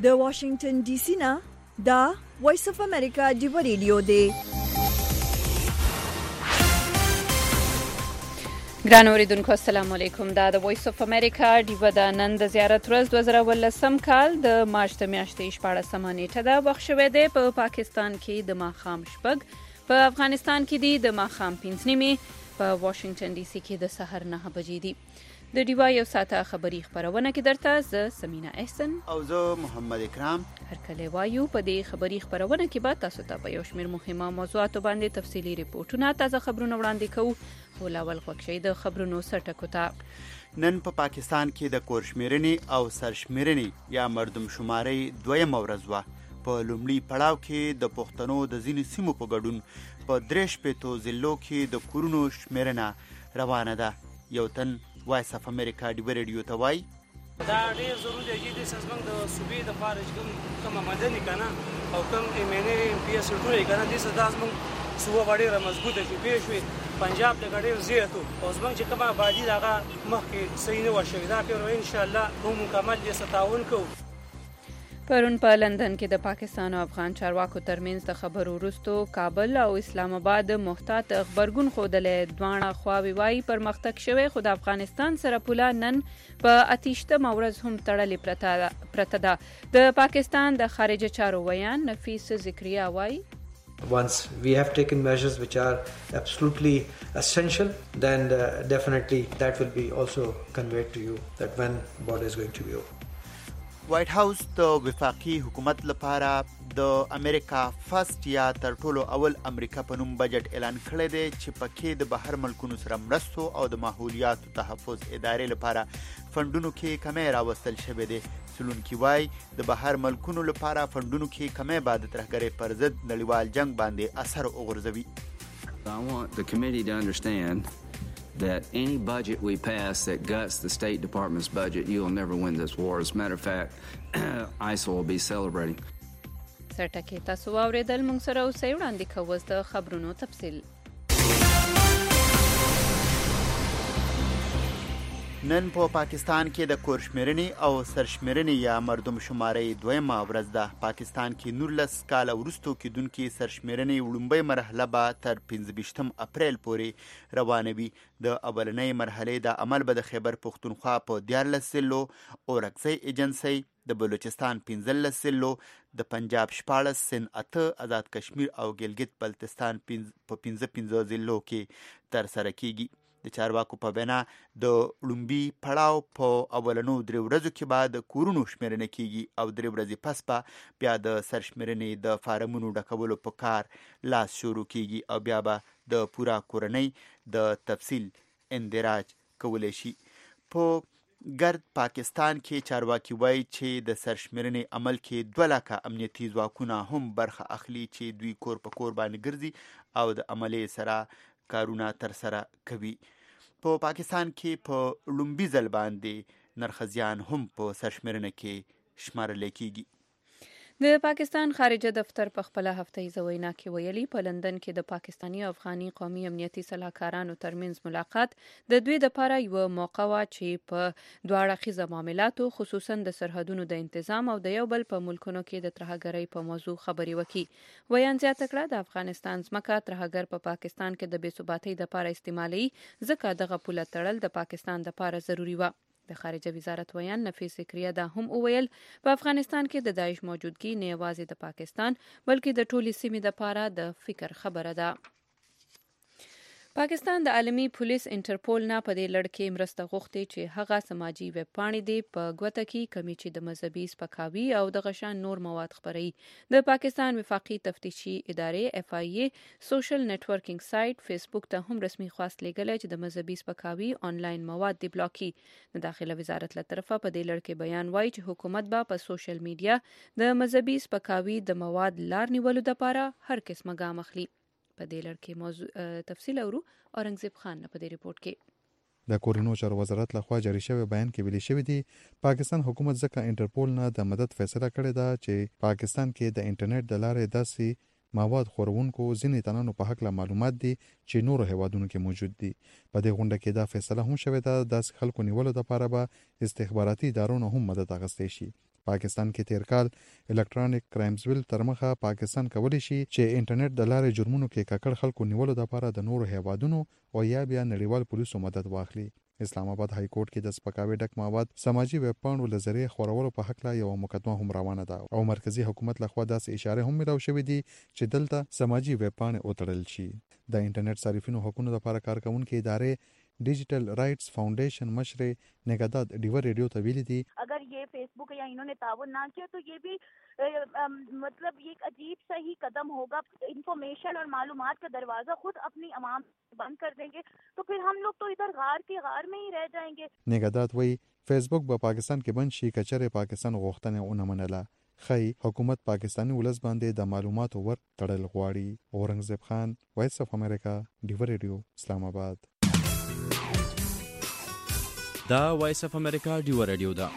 د واشنگټن ډي سي نه دا وایس اف امریکا دی ریډیو دی. ګران اوریدونکو السلام علیکم. دا د وایس اف امریکا دی د نن د زیارت ورځ 2018 کال د مارچ د میاشتې 14 نیټه ده. وخت شوی دی په پاکستان کې د ماښام 6 په افغانستان کې دی د ماښام 5 نیمې په واشنگټن ډي سي کې د سحر 9 بجې دي. د ډیوا یو ساعته خبری خبرونه کې درته زه سمینا احسن او زه محمد اکرام هر کله وایو. په دې خبری خبرونه کې به تاسو ته په یو شمېر مهمه موضوعاتو باندې تفصیلي ریپورتونه تازه خبرونه وړاندې کوو. خو لاول خوښ د خبرونو سرټکو ته. نن په پاکستان کې د کورشمیرنې او سرشمیرنې یا مردم شماري دویم ورځ وه. په لومړي پړاو کې د پښتنو د ځینې سیمو په ګډون په 3 ضلعو کې د کورونو شمیرنه روانه ده. یو تن وایس اف امریکا دی ریډیو ته وایي دا ډېر ضروري دی چې زموږ د صوبې د پاره چې کومه مدني کنه او کوم ایم ان ای ام پی اس ټول کنه د صدا زموږ صوبه ډېره مضبوطه شي به شوي. پنجاب د ډېر زیاتو او زموږ چې کومه آبادي دغه مخکې صحیح نه وشوي دا په ان شاء الله هم مکمل دې تعاون کوو. پرون په لندن کې د پاکستان او افغان چارواکو ترمنځ د خبرو وروسته کابل او اسلام آباد محتاط خبرګون ښودلې. دواړه خواوې وایي پرمختګ شوی خو د افغانستان سره پوله نن په 28 ورځ هم تړلې پرته ده. د پاکستان د خارجه چارو ویان نفیس ذکریا وایي Once we have taken measures which are absolutely essential, then definitely that will be also conveyed to you that when border is going to be open. وایټ هاوس د وفاقي حکومت لپاره د امریکا فرست یا تر ټولو اول امریکا په نوم بجټ اعلان کړی دی چې پکې د بهر ملکونو سره مرستو او د ماحولیاتو تحفظ ادارې لپاره فندونو کې کمی راوستل شوی دی. څېړونکي وایي د بهر ملکونو لپاره فندونو کې کمی به د ترهګرۍ پر ضد نړیوال جنګ باندې اثر وغورځوي. I want the committee to understand that any budget we pass that guts the State Department's budget, you'll never win this war. As a matter of fact, ISIL will be celebrating. سرټکې تاسو واورېدل. موږ سره اوسئ. وړاندې کوو د خبرونو تفصیل. نن په پاکستان کې د کورشمیرنې او سرشمیرنې یا مردم شماري دویمه ورځ ده. پاکستان کې 19 کال وروسته کېدونکې سرشمیرنې وړومبۍ مرحله به تر 15 اپریل پورې روانه وي. د اولنۍ مرحلې د عمل به د خیبر پښتونخوا په 14 ضلعو، اورکزۍ ایجنسۍ د بلوچستان 15 ضلعو، د پنجاب 14، سند 8، آزاد کشمیر او ګلګت بلتستان په 15 ضلعو کې ترسره کیږي. د چارواکو په بنا د لومبي پړاو په اولنو 3 ورځو کې بعد کورونو شمیرنه کیږي او 3 ورځې پس به بیا د سرشمیرنې د فارمونو ډکولو په کار لاس شروع کیږي او بیا به د پورا کورنۍ د تفصیل اندراج کولی شي. په ګرد پاکستان کې چارواکي وایي چې د سرشمیرنې عمل کې 2 لکه امنیتي ځواکونه هم برخه اخلي چې دوی کور په کور باندې ګرځي او د عملې سره کارونه ترسره کوي. په پاکستان کې په لومبي ځل باندې نرخزیان هم په سرشمیرنه کې شمارل کیږي. د پاکستان خارجه دفتر په خپل هفتهیزه وینا کې ویلي په لندن کې د پاکستاني او افغاني قومي امنیتي صلاحکارانو ترمنځ ملاقات د دوی لپاره یو موقع وه چې په دواړه اړخیزه معاملاتو خصوصا د سرحدونو د انتظام او د یو بل په ملکونو کې د ترهګرۍ په موضوع خبرې وکړي. ویان زیاته کړه د افغانستان ځمکه ترهګر په پاکستان کې د بې ثباتۍ لپاره استعمالي، ځکه دغه پوله تړل د پاکستان لپاره ضروري وه. د خارجه وزارت ویان نفیس ذکریا دا هم وویل په افغانستان کې د داعش موجودګي نه یوازې د پاکستان بلکې د ټولې سیمې لپاره د فکر خبره ده. پاکستان د عالمي پولیس انټرپول نه په دې لړ کې مرسته غوښتې چې هغه سماجي ویب پاڼې دي په ګوته کې کمی چې د مذهبي سپکاوي او د غشان نور مواد خپروي. د پاکستان وفاقي تفتیشي ادارې FIA سوشل نیټورکینګ سایټ فیسبوک ته هم رسمي خواست لېږلی چې د مذهبي سپکاوي آنلاین مواد دی بلاک کړي. د داخله وزارت له طرفه په دې لړ کې بیان وایي چې حکومت به په سوشل میډیا د مذهبي سپکاوي د مواد لار نیولو لپاره هر قسمه ګام اخلي. په دې لړ کې موضوع تفصیل اورو. اورنګزیب خان په دې ریپورت کې د کورونو چارو وزارت لخوا جاری شوی بیان کې ویلي شوی دی پاکستان حکومت ځکه انټرپول نه د مدد فیصله کړې ده چې پاکستان کې د انټرنیټ د لارې داسې مواد خورونکو ځینې تنانو په حق له معلومات دي چې نورو هیوادونو کې موجود دي. په دې غونډه کې دا فیصله هم شوې ده داسې خلکو نیولو لپاره به استخباراتي ادارو نه هم مدد اخیستل شي. پاکستان کې تیر کال الکترونیک کرایمز بیل تر مخه پاکستان کولی شي چې انټرنیټ د لارې جرمونو کې ککړ خلکو نیولو لپاره د نورو هیوادونو او یا بیا نړیوال پولیسو مدد واخلي. اسلام آباد های کورټ کې د سپکاوي ډک مواد سماجی ویب پاڼو له ذریعې خورولو په حق لا یو مقدمه هم روانه ده او مرکزی حکومت لخوا داسې اشاره هم ملو شوې دي چې دلته سماجی ویب پاڼې اوتړل شي. د انټرنیټ صارفینو حقوقو لپاره کارکونکو ادارې digital rights foundation मशरे नेगदाद डिवर radio तवीली थी. अगर ये फेसबुक या इन्होंने ताउन ना किया तो ये भी मतलब ये एक अजीब सा ही कदम होगा. इंफॉर्मेशन और मालूमात का दरवाजा खुद अपनी आवाम बंद कर देंगे तो फिर हम लोग तो इधर गार के गार में ही रह जाएंगे. नेगदाद वही फेसबुक ब पाकिस्तान के बंद शी कचरे पाकिस्तान غوښتنه ونه منله. خی حکومت پاکستانی ولس باندې د معلوماتو ور تړل غواړي. اورنګزیب خان، وایس اف امریکا، ډیور ریډیو، اسلام آباد. دا وایس اف امریکا ډیور ریډیو ده.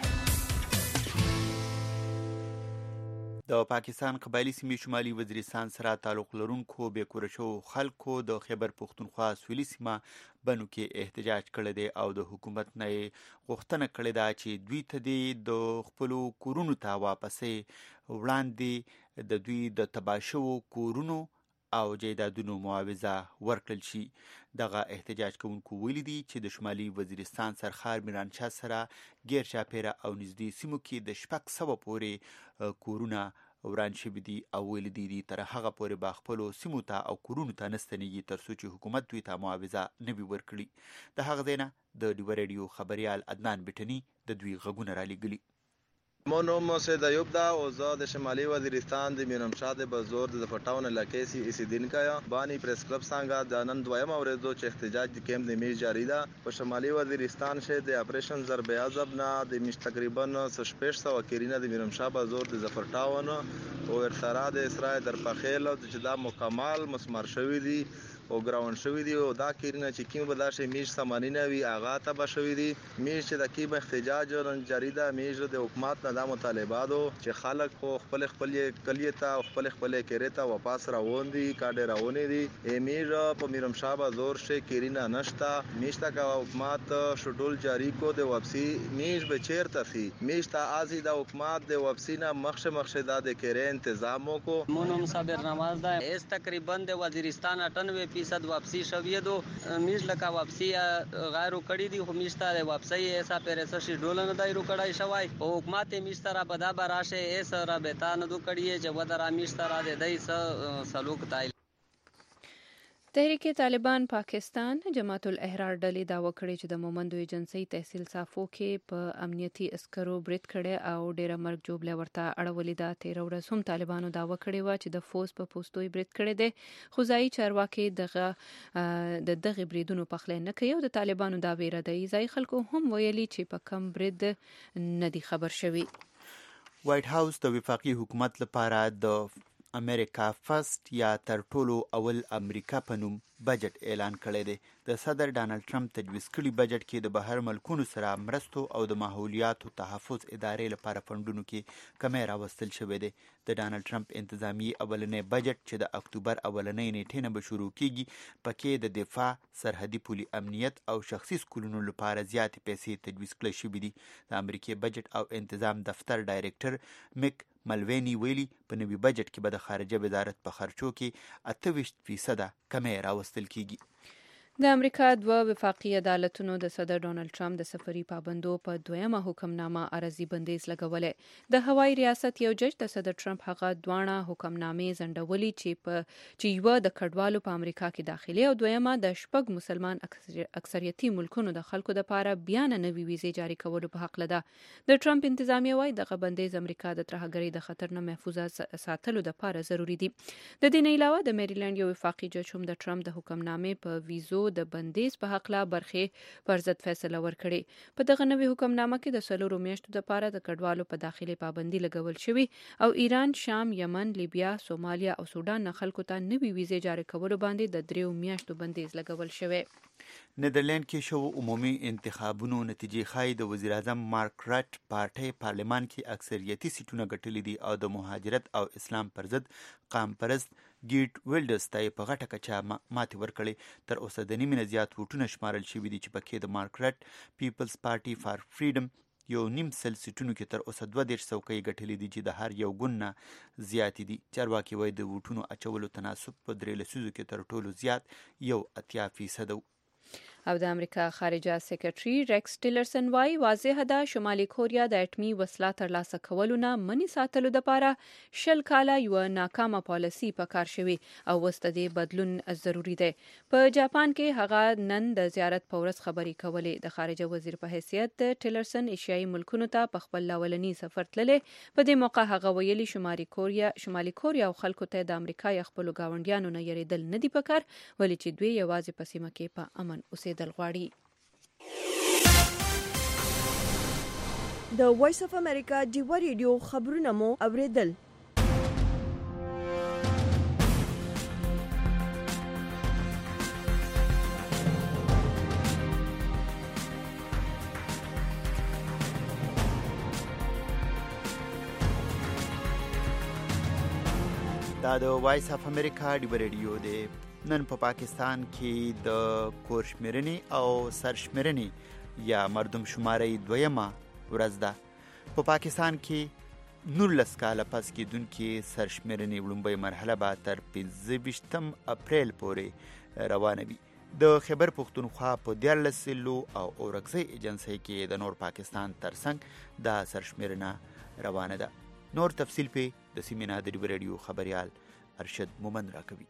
د پاکستان قبایلی سیمې شمالي وزیرستان سره تعلق لرونکو بې کوره شوو خلکو د خیبر پښتونخوا سویلي سیمه بنو کې احتجاج کړی دی او د حکومت نه غوښتنه کړې ده چې دوی ته د خپلو کورونو ته واپسې وړاندې د دوی د تباه شوو کورونو او جیدادونو معاوضه ورکړل شي. دغه احتجاج کوونکو ویلي دي چې د شمالي وزیرستان سرخار میرانشاه سره غیر چاپیره او نږدې سیمو کې د 600 پورې کورونه وران شوي دي او ویلي دي تر هغه پورې به خپلو سیمو ته او کورونو ته نستنیږي تر څو چې حکومت دوی ته معاوضه نه وي ورکړي. د هغه ځای نه د ډیور ریډیو خبریال عدنان بټني د دوی غږونه رالیږلي. منو سید ایوب دا اوضاع د شمالي وزیرستان د میرمشاه د بازور د پټاون علاقې سی اوسیدونکو بانی پریس کلب څنګه د نن دویم ورځو چې احتجاج د کیم د میز جاری ده. په شمالي وزیرستان شه د اپریشن ضرب عذاب نه د میش تقریبا 600 وکیلینه د میرمشاه بازور د ظفر ټاون او ارسرا د اسرائیل در پخیل چې دا مکمل مسمار شوی دي او ګراوند شوی دی او دا کیرنه چې کیم بداشه میش سامانینه وی اغا ته بشوی دی. میش چې د کیم احتجاج جاری ده میش د حکومت نه د مطالباتو چې خلک خو خپل کلیته او خپل کېرته واپس راوون دي کاډه راونی دي. میش په میرمشاه بازور شه کیرنه نشتا میش تا کا حکومت شډول جاری کو د واپسی میش به چیرته سی میش تا ازي د حکومت د واپسی نه مخشه د کېره تنظیمو کو مونم صابر نواز ده اس تقریبا د وزیرستان 98% واپسی شوی دو میش لکه واپسی غیرو کړی دی خو میش ته واپسی ایسا پیرسه شډول نه دایرو کړای شوی او حکومت میش تر بدا براشه ایس رابطه نه دو کړی چې ودر میش تر د دای سلوک تایل. تحریک طالبان پاکستان جماعت الاحرار ډلې داوا کړې چې د مومندو ایجنسی تحصیل صافو کې په امنیتي عسکرو برید کړي او ډیره مرګ جوړه ورته اړولې ده. 13 ورځ هم طالبانو داوا کړې و چې د فوز په پوسټوي برید کړي دي. خزایي چارواکي دغه بریدونو په خله نه کوي او د طالبانو دا ویره دی. ځای خلکو هم ویلي چې په کم برید نه دي خبر شوي. وایټ هاوس د وفاقي حکومت لپاره د امریکا فرست یا تر ټولو اول امریکا په نوم بجټ اعلان کړی دی. د صدر ډانلډ ټرمپ تجویز کړي بجټ کې د بهر ملکونو سره مرستو او د ماحولیاتو تحفظ ادارې لپاره فندونو کې کمی راوستل شوی دی. د ډانلډ ټرمپ انتظامی اولنی بجټ چې د اکتوبر اولنی نیټې نه به شروع کیږي پکې د دفاع، سرحدي پولي امنیت او شخصي سکولونو لپاره زیاتې پیسې تجویز کړل شوې دي. د امریکای بجټ او انتظام دفتر ډایریکټر میک ملوینی ویلي په نوي بجټ کې به د خارجه وزارت په خرچو کې 28% کمی راوستل کیږي. د امریکا دوه وفاقي عدالتونو د صدر ډانلډ ټرمپ د سفري پابندو په دویمه حکمنامه عرضی بندیز لګولې. د هوایي ریاست یو جج د صدر ټرمپ هغه دوانه حکمنامې ځنډولې چې یو د کډوالو په امریکا کې داخلي او دویمه د شپږ مسلمان اکثریتي ملکونو د خلکو لپاره بیان نوي ویزې جاری کولو په حق لده. د ټرمپ انتظامیه وايي دغه بندیز امریکا د ترهګرۍ د خطر نه محفوظ ساتلو لپاره ضروری دي. د دې نه علاوه د میریلند یو وفاقي جج هم د ټرمپ د حکمنامې په ویزو د بندیز په حق لا برخې پر ضد فیصله ورکړي. په دغه نوې حکمنامه کې د 4 میاشتو لپاره د کډوالو په داخلي پابندي لګول شوی او ایران، شام، یمن، لیبیا، سومالیا او سودان نه خلکو ته نوې ویزې جاری کولو باندې د 3 میاشتو بندیز لګول شوی. نیدرلند کې شو عمومي انتخابونو نتیجې ښایي د وزیر اعظم مارک رټ پارټي پارلمان کې اکثریتي سیټونه ګټلې دي او د مهاجرت او اسلام پر ضد قام پرست ګیټ ویلډرز ته په غټه کچه ماتې ورکړې. تر اوسه د نیمې نه زیات ووټونه شمارل شوي دي چې پکې د مارک رټ، پیپلز پارټي فار فریډم، 1.5 سیټونو کې تر اوسه 32 څوکۍ ګټلې دي چې د هر یو ګوند نه زیاتې دي. چارواکي وایي د ووټونو اچولو تناسب په 3 لسیزو کې تر ټولو زیات 80% و. او د امریکا خارجه سیکرټري ریکس ټیلرسن وايي واضح ده شمالي کوریا د اټمي وسله ترلاسه کولو نه منې ساتلو دپاره 10 کاله یوه ناکامه پالیسي په کار شوې او اوس د دې بدلون ضروري دی. په جاپان کې هغه نن د زیارت په ورځ خبرې کولې. د خارجه وزیر په حیثیت ټیلرسن ایشیایي ملکونو ته په خپل لاولني سفر تللی. په دې موقع هغه ویلي شمالي کوریا او خلکو ته د امریکا یا خپلو ګاونډیانو نه یریدل نه دي پکار ولې چې دوی یوازې په سیمه کې په امن اوسېدل غواړي. د وایس اف امریکا ډیوا ریډیو خبرونه مو اوریدل. دا د وایس اف امریکا ډیوا ریډیو دی. نن په پاکستان کې د کورشمېرنې او سرشمېرنې یا مردم شمارۍ 2مه ورځ ده. په پاکستان کې 19 کاله پس کېدونکې سرشمېرنې وړومبۍ مرحله به تر 25 اپریل پورې روانه وي. د خیبر پښتونخوا په 14 ضلعو او اورکزۍ ایجنسۍ کې د نور پاکستان ترڅنګ دا سرشمېرنه روانه ده. نور تفصیل په د سیمې نه د ډیوا ریډیو خبریال ارشد مومند راکوي.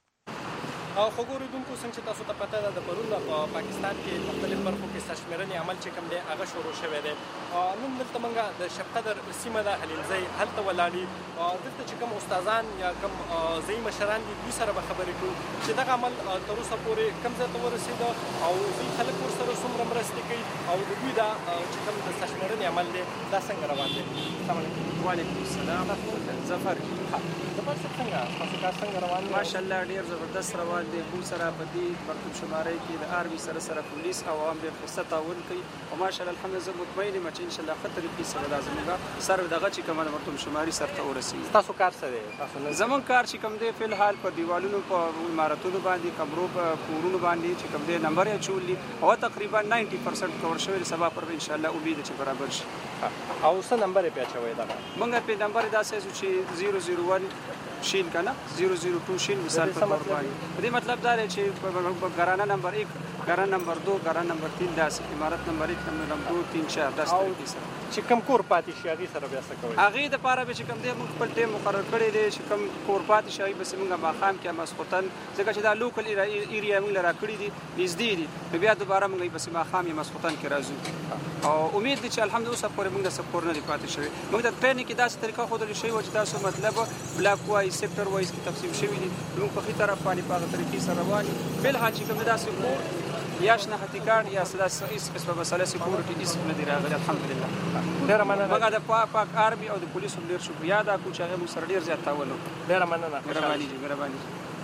خو ګورېدونکو څنګه چې تاسو ته پته ده د پرون په پاکستان کې مختلف برخو کې سرشمېرنې عمل چې کوم دی هغه شروع شوی دی. نن دلته موږ د شب قدر سیمه ده حلیمزی هلته ولاړ یو. دلته چې کوم استادان یا کوم ځایي مشران دي دوی سره به خبرې کوو چې دغه عمل تر اوسه پورې کوم ځای ته ورسېده او ځینې خلک ورسره څومره مرستې کوي او د دوی دا چې کوم د سرشمېرنې عمل دی دا څنګه روان دی. السلام علیکم. وعلیکم السلام. ظفر صاحب څنګه تاسو کار څنګه روان دی؟ ماشاءالله ډېر زبردست روان دی. خو سره په دې مردم شمارۍ کې د آرمي سره پولیس او عوام ډېر ښه تعاون کوي او ماشاءالله الحمدلله زه مطمئن یم چې انشاءالله ښه طریقې سره دا زموږ سر دغه چې کومه مردم شماري سرته ورسېږي. تاسو کار څه دی؟ زموږ کار چې کوم دی فلحال په دیوالونو په عمارتونو باندې کمرو په کورونو باندې چې کوم دی نمبر یې اچولي او تقریبا 90% کور شوی. سبا پر انشاءالله امید چې برابر شي. او څه نمبر یې اچوی دغه؟ موږ په نمبر داسې چې 001 شین کنه 002 شین مثال په تور باندې. دې مطلب دا دی چې ګرانه نمبر 1 ګرانه نمبر 2 ګرانه نمبر 3 داسې عمارت نمبر 1 نمبر 2 3 4 داسې طریقې سره چې کوم کور پاتې شي هغې سره بیا څه کوئ؟ هغې دپاره به چې کوم دی موږ خپل ټیم مقرر کړی دی چې کوم کور پاتې شي هغې بسې موږ ماښام کې ماسخوتن ځکه چې دا لوکل ایریا موږ له راکړي دي نږدې دي نو بیا دوباره موږ یې بسې ماښام یا ماسخوتن کې راځو او امید دی چې الحمدلله اوسه پورې موږ داسې کور نه دی پاتې شوی. موږ د ټریننګ کې داسې طریقه ښودلې شوې وه چې تاسو مطلب بلاک وایز سیکټر وایز کې تقسیم شوي دي. موږ په ښي طرف باندې په هغه طریقې سره روان یو. فلحال چې کوم داسې کور یا شناختی کارت یا هیڅ قسمه مسله سکیورټي هیڅ نه دی راغلی الحمدلله. ډېره مننه. موږ د پاک آرمي او د پولیسو ډېر شکریه ادا کوو چې هغې موږ سره ډېر زیات تعاون وکړو. ډېره مننه. مهرباني.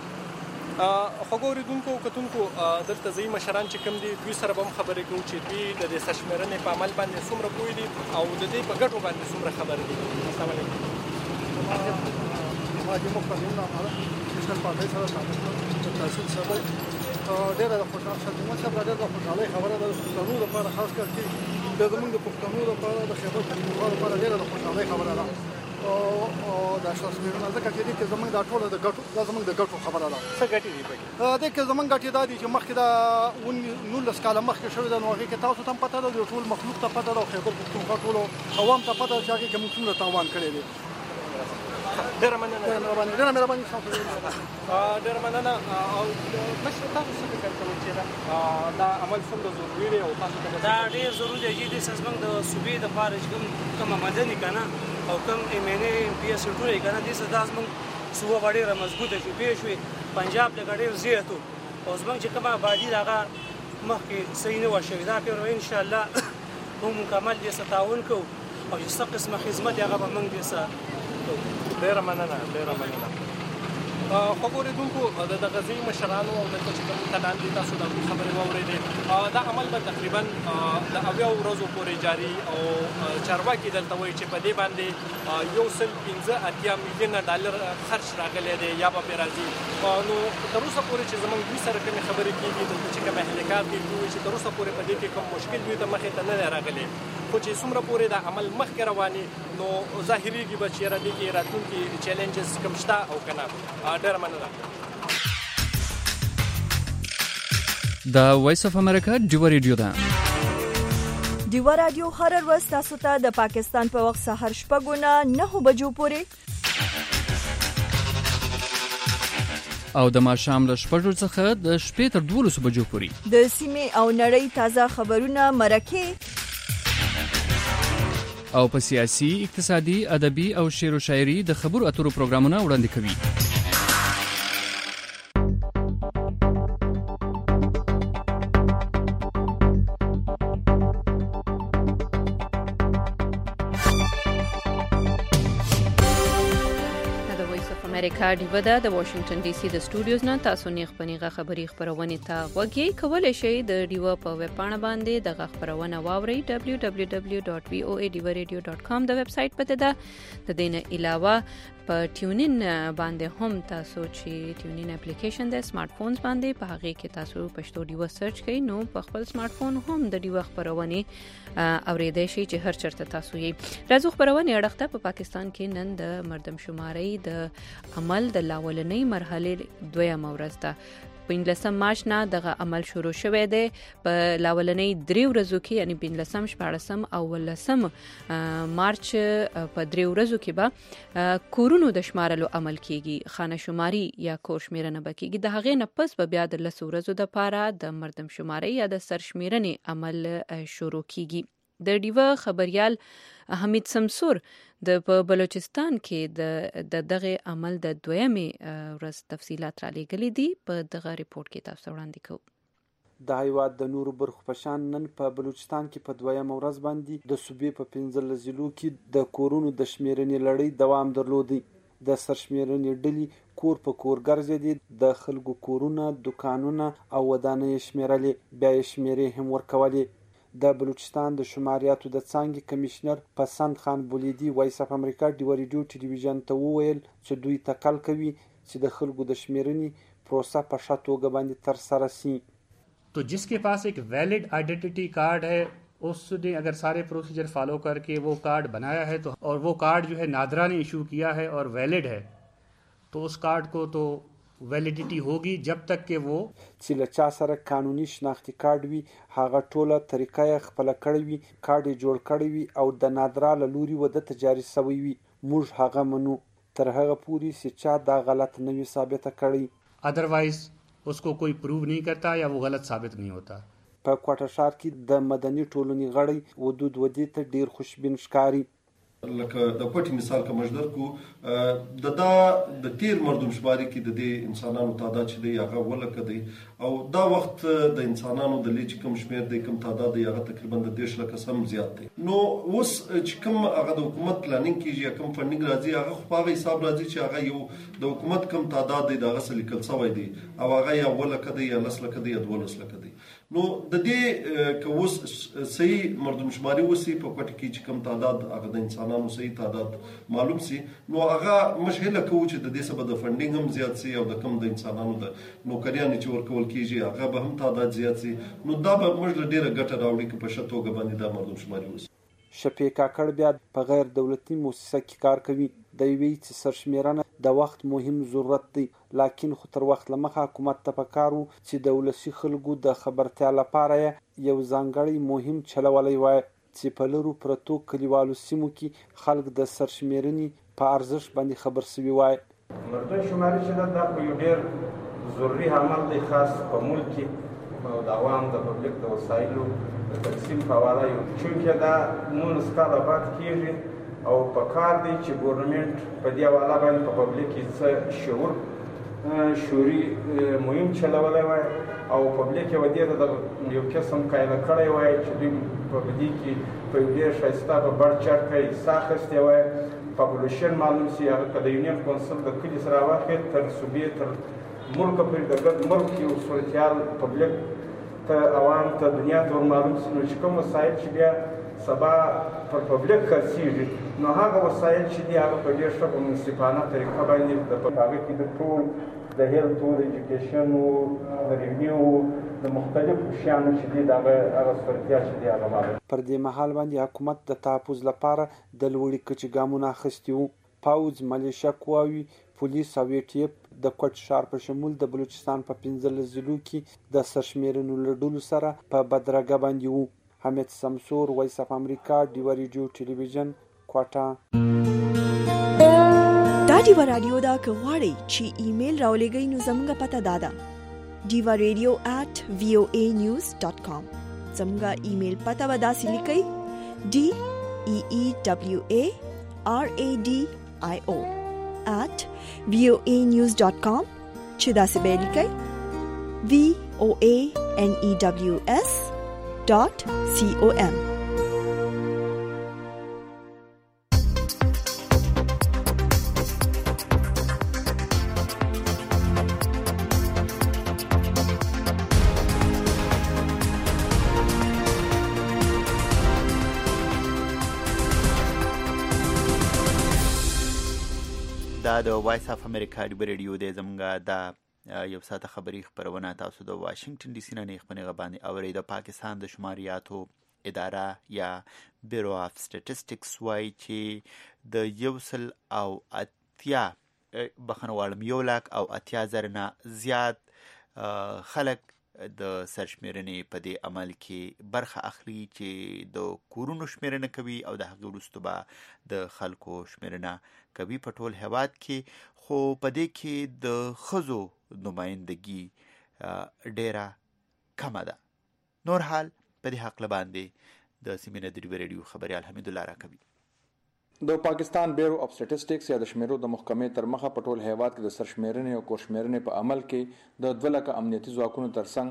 خو ګورېدونکو او کتونکو دلته ځایي مشران چې کوم دي دوی سره به هم خبرې کوو چې دوی د دې سرشمېرنې په عمل باندې څومره پوه دي او د دې په ګټو باندې څومره خبر دي. السلام علیکم. زموږ قانون عمله نېشنل پارټۍ سره تعامل تحصیل صاحب ډېره د خوشحال صاحب ډېره د خوشحالۍ خبره ده د پښتنو لپاره خاص کر چې زموږ د پښتنو لپاره د خیبر پښتونخوا لپاره ډېره د خوشحالۍ خبره ده او دا سرشمېرنه ځکه چې دې کې زموږ دا ټوله د ګټو دا زموږ د ګټو خبره ده. څه ګټې دي پکې؟ دې کې زموږ ګټې دا دي چې مخکې دا 19 کاله مخکې شوې ده نو هغې کې تاسو ته هم پته ده د ټول مخلوق ته پته ده او خیبر پښتونخوا ټولو عوام ته پته ده چې هغې کې موږ څومره تاوان کړی دی. ډېره مننه. ډېره مهرباني. ډېره مننه. او مشر تاسو څه فکر کوئ چې دا عمل څومره ضروري دی او تاسو ته دا ډېر ضروري دی چې دې زموږ د صوبې دپاره چې کومه مدني که نه او کوم MNA MPS ټول یې که نه دې څه دا زموږ صوبه به ډېره مضبوطه شي. پوه شوې پنجاب لږه ډېر زیات و او زموږ چې کومه آبادي ده هغه مخکې صحیح نه وه شوې. دا پرې انشاءالله موږ مکمل دې څه تعاون کوو او چې څه قسمه خدمت هغه به موږ دې څه کوو. ډېره مننه. خو ګورېدونکو د دغه ځایي مشرانو او دلته چې کوم کلان دي تاسو د هغوی خبرې واورېدې. دا عمل به تقریبا د 80 ورځو پورې جاري او چارواکي دلته وایي چې په دې باندې 1.58 میلیونه ډالر خرچ راغلی دی یا به پرې راځي. نو تر اوسه پورې چې زموږ دوی سره کومې خبرې کېږي دلته چې کوم اهلکار دي دوی چې تر اوسه پورې په دې کې کوم مشکل دوی ته مخې ته نه دی راغلی. خو خو چې څومره پورې د عمل مخکې رواني نو ظاهرېږي به چېرې دې کې راتلونکي چیلنجز کوم شته او که نه. ډېره مننه. د وایس اف امریکا ډیوه ریډیو ده. ډیوه رادیو هر ورځ تاسو ته د پاکستان په وخت سهار 6 نه 9 بجو پورې او د ماښام له 6 څخه د شپې تر 12 بجو پورې د سیمې او نړۍ تازه خبرونه مرکه او په سیاسي، اقتصادي، ادبي او شعر و شاعري د خبرو اترو پروګرامونه وړاندې کوي. امریکا ډیوه ده د واشنگټن ډي سي د سټوډیوز نه تاسو نیغ پنیغه خبري خبرونه ته وګورئ. کولای شئ د ډیوه په ویب پاڼه باندې د خبرونه واورئ www.voadirradio.com د ویب سټ پته ده. د دې نه علاوه په ټیونین باندې هم تاسو چې ټیونین اپلیکیشن د سمارټ فونز باندې په هغه کې تاسو پښتو ډیوه سرچ کړئ نو په خپل سمارټ فون هم د ډیوه خبرونه اوریدئ شي چې هر چرته تاسو یې. راځو خبرونه اړخته په پاکستان کې نن د مردم شماري د عمل د لاولنۍ مرحله دویمه ورځ ده. 15 مارچ نه دغه عمل شروع شوه دی. په لاولنۍ 3 ورځو کې یعنی 15 14 او 18 مارچ په 3 ورځو کې به کورونو د شمارلو عمل کیږي. خانه شماري یا کور شمیرنه بکیږي. د هغې نه پس به بیا د 10 ورځو د پاره د مردم شماري یا د سرشمیرنې عمل شروع کیږي. د ډیوه خبريال حمید سمسور د په بلوچستان کې د دغه عمل د دویمه ورځ تفصيلات را لېږلې دي. په دغه ریپورت کې تاسو وړاندې کوو. د هیواد د نورو برخو په شان نن په بلوچستان کې په دویمه ورځ باندې د صوبې په 15 ضلعو کې د کورونو د شمیرنې لړۍ دوام درلودي. د سرشمیرنې ډلې کور په کور ګرځېدې، د خلکو کورونه، دکانونه او ودانۍ شمیرلې، بیا یې شمیرې هم ورکولې. د بلوچستان د شماریاتو د څانګې کمشنر پسند خان بولیدي وایس اف امریکا ډیوه ریډیو ټلویزیون ته وویل چې دوی تکل کوي چې د خلکو د شمیرنې پروسه په ښه توګه باندې ترسره شي. तो जिसके पास एक वैलिड आइडेंटिटी कार्ड है उसने अगर सारे प्रोसीजर फॉलो करके वो कार्ड बनाया है तो और वो कार्ड जो है नादरा ने इशू किया है और वैलिड है तो उस कार्ड को तो वैलिडिटी होगी जब तक कि वो چې له چا سره قانوني شناختی کارت وي هغه ټوله طریقه یې خپل کړی وي، کارت یې جوړ کړی وي او د نادرا له لوري وده تجاري شوی وي. موږ هغه منو تر هغه پورې چې چا دا غلط نه وي ثابته کړی. अदरवाइज उसको कोई प्रूव नहीं करता या वो गलत साबित नहीं होता. په کوټه ښار کې د مدني ټولنې غړي ودود ودې ته ډیر خوشبین ښکاري. لکه د کوټي مثال کوم مجدر کو د تیر مردم شماري کې د دې انسانانو تعداد چې دی هغه ولکه دی او دا وخت د انسانانو د لیچ کم شمیر دی کم تعداد دی هغه تقریبا د 10 لک سم زیات دی. نو اوس چې کوم هغه د حکومت پلانینګ کیږي کوم فندینګ راځي هغه خو په حساب راځي چې هغه یو د حکومت کم تعداد دی دا غسل لیکل شوی دی او هغه یا ولکه دی یا 10 لک دی یا 12 لک دی. نو د دې کوس صحیح مردم شماري وسی په کوټ کې چې کم تعداد هغه د انسانانو صحیح تعداد معلوم سي نو هغه مشهله کوي چې د دې سبب د فندینګ هم زیات سي او د کم د انسانانو د نوکریانو چې ورکول کیږي هغه به هم تعداد زیات سي نو دا به موږ ډیره ګټه راوړي چې په شتوګه باندې دا مردم شماري وسی. شفیع کاکړ بیا په غیر دولتي مؤسسه کې کار کوي. د وی چې سرشمیرنه د وخت مهم ضرورت دی لکن خو تر وخت لمخه حکومت ته پکارو چې د ولسی خلکو د خبرتیا لپاره یو ځانګړی مهم چلولای وای چې په لورو پرتو کلیوالو سیمو کې خلک د سرشمیرنې په ارزښت باندې خبر سوي وای. مردم شماري چې دا یو ډیر ضروري عمل دی خاص په ملک کې د عوام د پبلک د وسایلو د تقسیم په حواله یو چونکه دا نون سکاله بعد کیږي او په کار دی چې ګورنمنت په دې حواله باندې په پبلک کې څه شعوري مهم چلولی وای او پبلک یې ودې ته یو قسم قاعده کړی وای چې دوی په دې کې په یو ډېر ښایسته په بړ چټ کې ساه اخیستی وای پاپولیشن معلوم سي هغه که د یونین کونسل د کلي سره واخلې تر صوبې تر ملکه پورې د ګډ ملک یو صورتحال پبلک ته عوام ته دنیا ته ورمعلوم سي نو چې کوم وسایل چې بیا سبا پر پبلک خرڅېږي نو هغه وسایل چې دي هغه په ډېر ښه په منصفانه طریقه باندې د هغه کې د ټول د هیلث د ایجوکیشن د ریونیو د د مختلفو شیانو چې دي دغه سپارتیا چې دي هغه مالي. پر دې مهال باندې حکومت د تحفظ لپاره د لوړې کچې ګامونه اخیستي وو. پوځ، ملیشه قواوي، پولیس او ATF د کوټ ښار په شمول د بلوچستان په 15 ضلعو کې د سرشمېرنو له ډلو سره په بدرګه باندې وو. حمید سمسور، وایس اف امریکا، ډیوا ریډیو ټلویزیون، کوټه. دا ډیوا رادیو دا که غواړئ چې ایمیل راولېږئ نو زموږ پته دا ده diva.radio@voanews.com. زموږ ایمیل پته به داسې لیکئ DEEWARADIO@voanews.com چې داسې به لیکئ VOANEWS.com. دا د وایس اف امریکا ډیوا ریډیو د زمونږه دا یو ساعته خبری خبرونه تاسو د واشنگټن ډي سي نه خبرونه غبانې اوري. د پاکستان د شماریاتو اداره یا بیرو اف سټټسټکس وایي چې د 180,000 نه زیات خلک د سرشمیرنې په دې عمل کې برخه اخلي چې د کورونو شمیرنه کوي او د هغه وروسته به د خلکو شمیرنه کوي په ټول هیواد کې. خو په دې کې د ښځو نمایندګي ډیره کمه ده. نور حال په دې حق باندې د سیمینه د ډیوا ریډیو خبريال حمید الله راکوي. د پاکستان بیرو اف سټټسټکس یا د شمیرو د محکمې تر مخه په ټول هیواد کې د سرشمیرنې او کورشمیرنې په عمل کې د 2 لک امنیتي ځواکونو ترڅنګ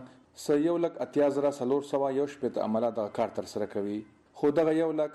1,80,411 عملیات د کار تر سره کوي. خو دغه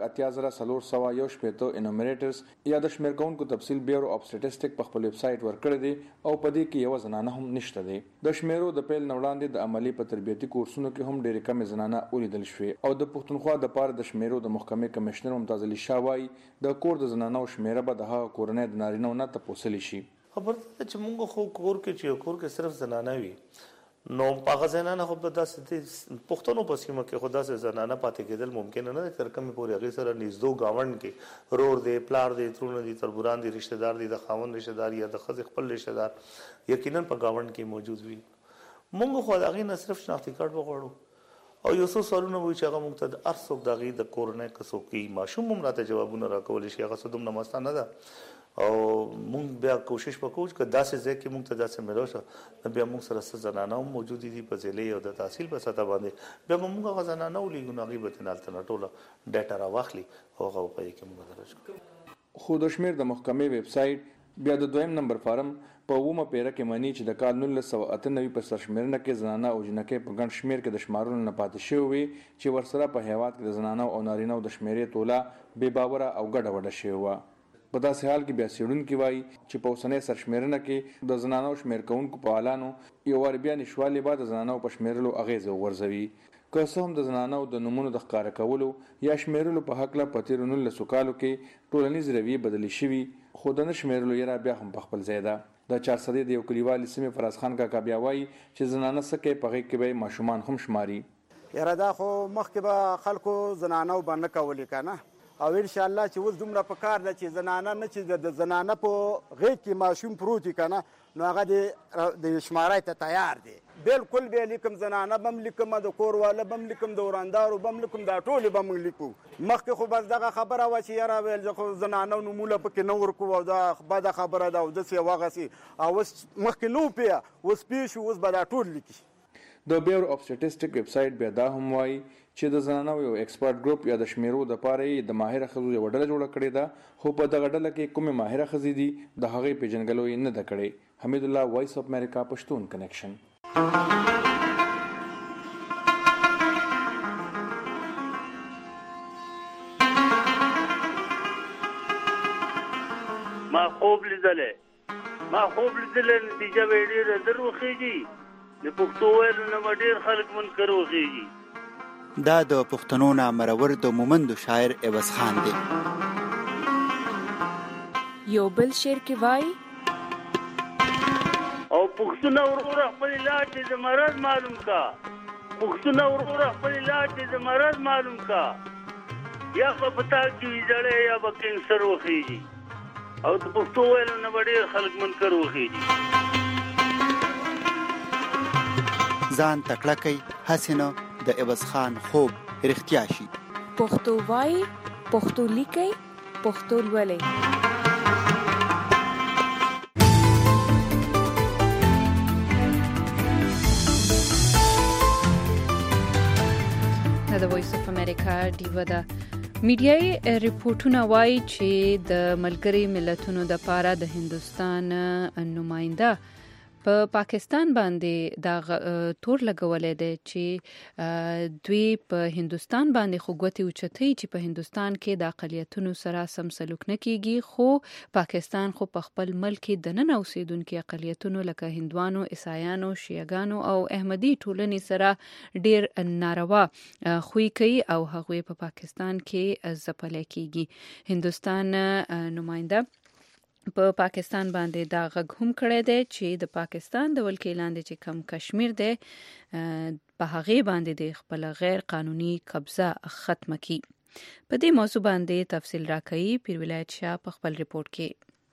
1,80,411 انومریټرز یا د شمیر کوونکو تفصیل بیرو اف سټټسټک په خپل ویب سټ ورکړی دی او په دې کې یو زنانه هم نشته دی. د شمیرو د پیل نوړاندې د عملی په تربیتي کورسونو کې هم ډېرې کم زنانه ولیدل شوې او د پښتونخوا د پاره د شمیرو د محکمې کمشنر ممتاز علي شاه وايي د کور د زنانه او شمیره به د هغه کورنۍ د نارینه نه تپوسلی شي. خبر ته چې موږ خو کور کې صرف زنانه وي نو هغه زنانه خو به داسې پښتنو په سیمه کې خو داسې زنانه پاتې کېدل ممکن نه دی. تر کومې پورې هغې سره نږدو ګاونډ کې رور دی، پلار دی، ترونه دي، تربوران دي، رشته دار دي، د خاوند رشته دار یا د ښځې خپل رشته دار یقینا په ګاونډ کې موجود وي. موږ خو د هغې نه صرف شناختي کارت وغواړو او یو څو سوالونه وایي چې هغه موږ ته د هر څوک د هغې د کورنۍ که څوک کي ماشوم هم راته جوابونه راکولی شي. هغه څه دومره مسته نه ده او موږ بیا کوشش وکړو چې داسې ځای کې موږ ته داسې ملو شو بیا موږ سره څه زنانه هم موجود دي په ضلع او د تحصیل په سطح باندې بیا موږ هغه زنانه ولیږو نو هغې به ترې ټوله ډیټا راواخلي او هغه په دې کې موږ درج کړو. خو د شمیر د محکمې ویب سټ بیا د 2 نمبر فارم په 9 پیره کې معنی چې د کال 1998 په سرشمیرنه کې زنانه او جنکې په ګڼ شمیر کې د شمارونو نه پاتې شوی چې ورسره په هیواد کې د زنانه او نارینه د شمیرې توله بې باوره او ګډه وډه شوی و. په داسې حال کې بیا څېړونکي وایي چې په اوسنۍ سرشمیرنه کې د زنانو شمیر کوونکو فعالانو یو وار بیا نشوالي به د زنانو په شمیرلو اغیزه وغورځوي. که څه هم د زنانو د نومونو د ښکاره کولو یا شمیرلو په هکله په تېرو 19 کالو کې ټولنیز رویې بدلې شوي خو د نه شمیرلو یره بیا هم په خپل ځای ده. د چارسدې د یو کلیوالي سیمې فراز خان کاکا بیا وایي چې زنانه څه کوي په هغې کې به ماشومان هم شماري. یاره دا خو مخکې به خلکو زنانو به نه کولې که نه او انشاءالله چې اوس دومره په کار ده چې زنانه نه چې د زنانه په غېږ کې ماشوم پروت وي که نه نو هغه د شمارای ته تیار دی. بالکل بیا لیکم زنانه به هم لیکم د کور واله به هم لیکم د وراندارو به هم لیکم دا ټولې به موږ لیکو. مخکې خو بس دغه خبره وه چې یاره ویل زه خو زنانه نومونه پکې نه ورکو او دا بده خبره ده او داسې وغسې او اوس مخکې نه و پیه اوس پېښ شو اوس به دا ټول لیکي. د بیرو اف سټټسټک ویب سټ بیا دا هم وایي چې د زنانو یو ایکسپرت ګروپ یا د شمیرو د پاره د ماهره ښځو یو ډله جوړه کړې ده خو په دغه ډله کې کومې ماهره ښځې دي د هغې پیژنګلو یې نه ده کړې. حمید الله، وایس اف امریکا پښتون کنیکشن. ما خوب لیدلې نتیجه به ډېره در وخېږي د پښتو ویلو نه به ډېر خلک منکر وخېږي. دا د پښتنو نامرور د مومندو شاعر عوض خان دی. یو بل شعر کې وایي او پښتونه ورور خپل علاج د مرض معلوم کا پښتون ورور خپل علاج د مرض معلوم کا یا په پتا کې ویځړې یا به کینسر وخیږي او د پښتو ویلو نه ډېر خلک منکر وخیږي. ځان تکړه کوي هسې نه د عوض خان خوب رښتیا شي. پښتو وایي، پښتو لیکي، پښتو لولئ. د وایس اف امریکا ډیو ده. میډیاي ریپورتونه وایي چې د ملګري ملتونو د پاره د هندستان نماینده په پاکستان باندې دا تور لګولې ده چې دوی په هندستان باندې خوګوتي اوچتي چې په هندستان کې د اقلیتونو سره سم سلوک نه کیږي، خو پاکستان خو په خپل ملک کې د نن اوسیدونکو اقلیتونو لکه هندوانو، عیسایانو، شیعاګانو او احمدي ټولنې سره ډیر ناروا خوې کوي او هغه په پاکستان کې ځپل کیږي. هندستان نماینده په پاکستان باندې دا غږ هم کړی دی چې د پاکستان د ولکې لاندې چې کم کشمیر دی په هغه باندې د خپل غیر قانوني قبضه ختمه کړي. په دې موضوع باندې تفصیل راکړي پیر ولایت شاه په خپل ریپورت کې.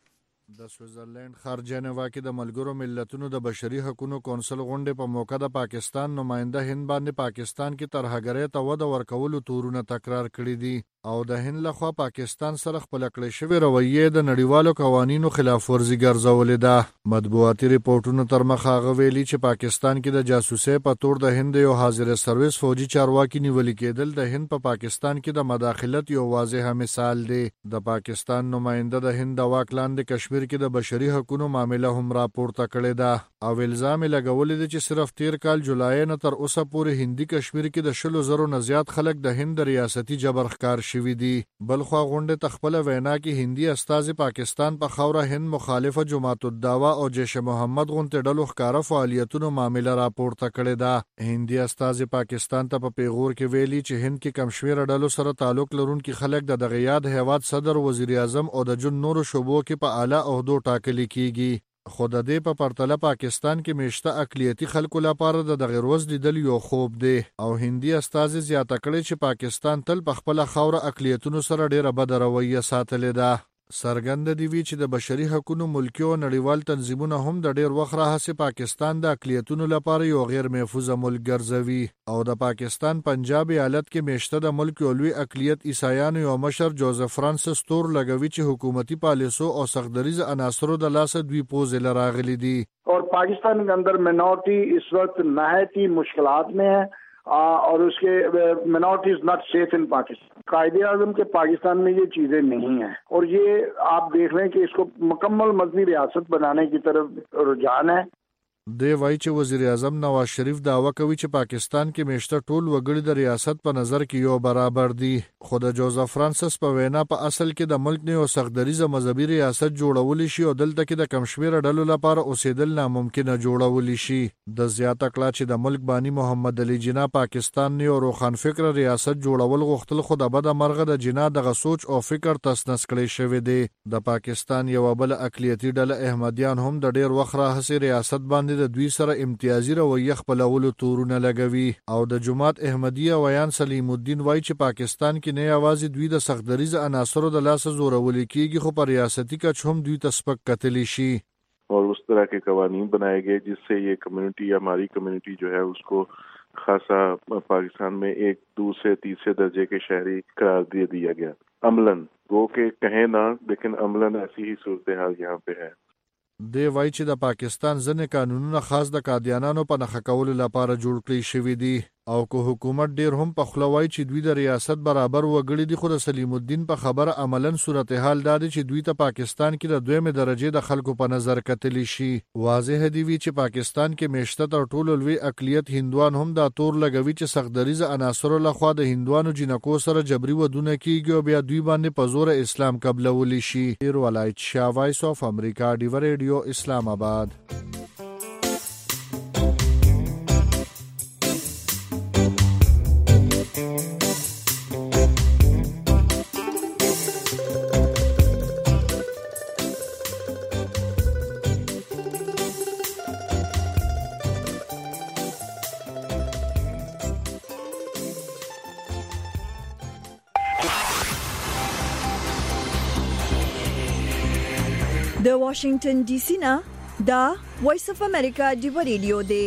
د سویټزرلند ښار جنیوا کې د ملګرو ملتونو د بشري حقوقو کونسل غونډې په موقع د پاکستان نماینده هند باندې پاکستان کې ترهګرۍ ته وده ورکولو تورونه تکرار کړي دي او د هند لخوا پاکستان سره خپل کړې شوې رویې د نړیوالو قوانینو خلاف ورزي ګرځولې ده. مطبوعاتي ریپورتونو تر مخه هغه ویلي چې پاکستان کې د جاسوسۍ په تور د هند یو حاضر سرویس فوجي چارواکي نیول کېدل د هند په پاکستان کې د مداخلت یو واضح مثال دی. د پاکستان نماینده د هند د واک لاندې کشمیر کې د بشري حقوقو معاملې هم راپورته کړې ده او الزام لګولې دي چې صرف 13 کال جولای نه تر اوسه پورې هندي کشمیر کې د 100,000 نه زیات خلک د هند ریاستي جبر ښکار شوي دي. بلخوا غونډې تخپل وینا کې هندي استازي پاکستان په خوره هند مخالفه جماعت الدعوه او جیش محمد غونډې ډلو ښکارا فعالیتونو معاملې راپورته کړې ده. هندي استازي پاکستان ته په پیغور کې ویلي چې هند کې کم شمېره ډلو سره تعلق لرونکي خلک د دغه یاد هیواد صدر، وزیر اعظم او د جن نورو شوبو کې په اعلی عہدو ټاکل کیږي. خو د دې په پرتله پاکستان کې میشته اقلیتي خلکو لپاره د دغه روز لیدل یو خوب دی او هندي استازي زیاته کړي چې پاکستان تل په خپل خوره اقلیتونو سره ډیره بد رویه ساتلې ده. سرګند دی وی چې د بشري حقوقو ملکی او نړیوال تنظیمونه هم د ډیر وخت راهسه پاکستان د اقلیتونو لپاره یو غیر محفوظ ملک ګرځوي او د پاکستان پنجاب ایالت کې میشته د ملک لوی اقلیت عیسایانو یو مشر جوزف فرانسس تور لګوي چې حکومتي پالیسو او سختدریز عناصرو د لاسه دوی پوز لراغلي دي. और पाकिस्तान के अंदर मिनॉरिटी इस वक्त नहायत ही मुश्किलात में है और उसके minority is not safe in Pakistan. Quaid-e-Azam के पाकिस्तान में ये चीजें नहीं हैं और ये आप देख रहे हैं कि इसको मुकम्मल मजहबी रियासत बनाने की तरफ रुझान है. دی وایي چې وزیر اعظم نواز شریف دعوه کوي چې پاکستان کې میشته ټول وګړي د ریاست په نظر کې یو برابر دي، خو د جوزف فرانسس په وینا په اصل کې د ملک نه یو سختدریزه مذهبي ریاست جوړول شي او دلته کې د کم شمېره ډلو لپاره اوسېدل ناممکنه جوړول شي. د زیاته کړه چې د ملک بانی محمد علي جناح پاکستان نه یو روخان فکر ریاست جوړول غوښتل، خو د بده مرغه د جناح دغه سوچ او فکر تسنس کړی شوی دی. د پاکستان یو بل اقلیتي ډله احمدیان هم د ډیر وخت راهسې ریاست باندې د دوی سره امتیازي رویه خپلولو تورونه لګوي او د جماعت احمدیه ویان سلیم الدین وایي چې پاکستان کې نه یوازې دوی د سختدریز عناصرو د لاسه زورول کیږي خو پر ریاستي کچ هم دوی ته سپک کتلی شي और उस तरह के कवानीन बनाए गए जिससे ये कम्युनिटी या हमारी कम्युनिटी जो है उसको खासा पाकिस्तान में एक दूसरे तीसरे दर्जे के शहरी करार दे दिया गया. अमलन वो के कहें ना लेकिन अमलन ऐसी ही सूरत हाल यहाँ पे है. دی وایي چې د پاکستان ځینې قانونونه خاص د قادیانانو په نښه کولو لپاره جوړ کړي شوي دي او که حکومت ډیر هم په خوله وایي چې دوی د ریاست برابر وګړي دي، خو د سلیم الدین په خبره عملاً صورتحال دا دی چې دوی ته پاکستان کې د دویمې درجې د خلکو په نظر کتلی شي. واضح دی وی چې پاکستان کې میشته تر ټولو لوی اقلیت هندوان هم دا تور لګوي چې سختدریزه عناصرو لخوا د هندوانو جنکو سره جبري ودونه کیږي او بیا دوی باندې په زور اسلام قبلولی شي. پیر ولایت شاه، وایس اف امریکا، ډیو ریډیو، اسلام آباد. د واشنگټن ډي سي نه دا وایس اف امریکا دی ریډیو دی.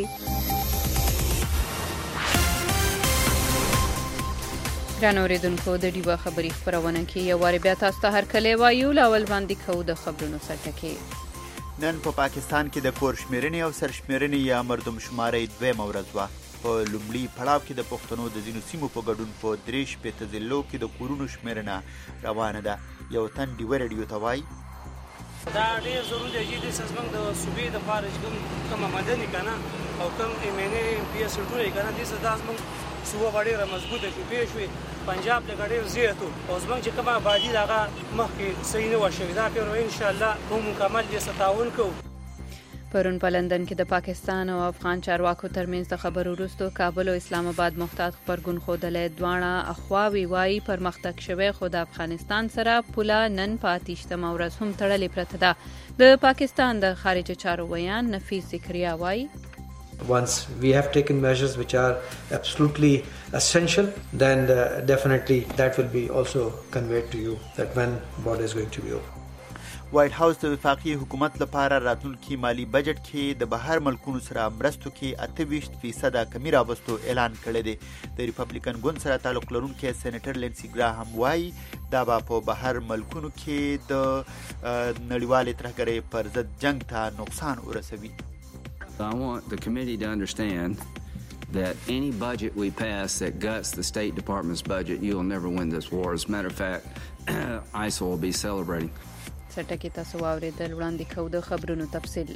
ګرانو اوریدونکو د ډیوا خبري خبرونه کې یو واری بیا تاسو ته هرکلی وایو لاول باندې کوو د خبرونو سرټکی. نن په پاکستان کې د کور شمیرنې او سرشمیرنې یا مردم شمارۍ دویمه ورځ وه. په لومړي پړاو کې د پښتنو د ځینو سیمو په ګډون په 3 شپېته ضلعو کې د کورونو شمیرنه روانه ده. یو تن ډیوه ریډیو ته وایي دا ډېر ضروري دی چې زموږ د صوبې دپاره چې کومه مدني که نه او کوم MNA MPS ټول یې که نه دې څه دا زموږ صوبه به ډېره مضبوطه شي. پوه شوې پنجاب لږه ډېر زیات و او زموږ چې کومه آبادي د هغه مخکې صحیح نه وه شوې. دا پرې انشاءالله موږ مکمل دې څه تعاون کوو. پرون په لندن کې د پاکستان او افغان چارواکو ترمنځ د خبرو وروسته کابل او اسلام آباد محتاط خبرګون ښودلی. دواړه اخواوې وایي پرمختګ شوی خو د افغانستان سره پوله نن په 28مه ورځ هم تړلې پرته ده. د پاکستان د خارجه چارو ویان نفیس ذکریا وایي Once we have taken measures which are absolutely essential, then definitely that will be also conveyed to you that when border is going to be open. وایټ هاوس د وفاقي حکومت لپاره راتلونکي مالی بجټ کې د بهر ملکونو سره مرستو کې 28% کمی راوستو اعلان کړی دی. د ریپبلیکن ګوند سره تعلق لرونکي سېنیټر لینسي ګراهم وایي دا به په بهر ملکونو کې د نړیوالې ترهګرۍ پر ضد جنگ ته نقصان ورسوي. I want the committee to understand that any budget we pass that guts the State Department's budget, you'll never win this war. As a matter of fact, ISIL will be celebrating. سرټکی تاسو واورېدل. وړاندې کوو د خبرونو تفصیل.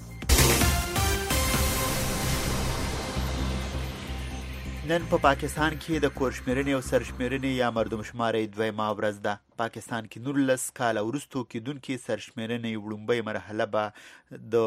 نن په پاکستان کې د کور شمیرنې او سرشمیرنې یا مردم شمارۍ دویمه ورځ ده. پاکستان کې 19 کاله وروسته کېدونکې سرشمیرنې وړومبۍ مرحله به د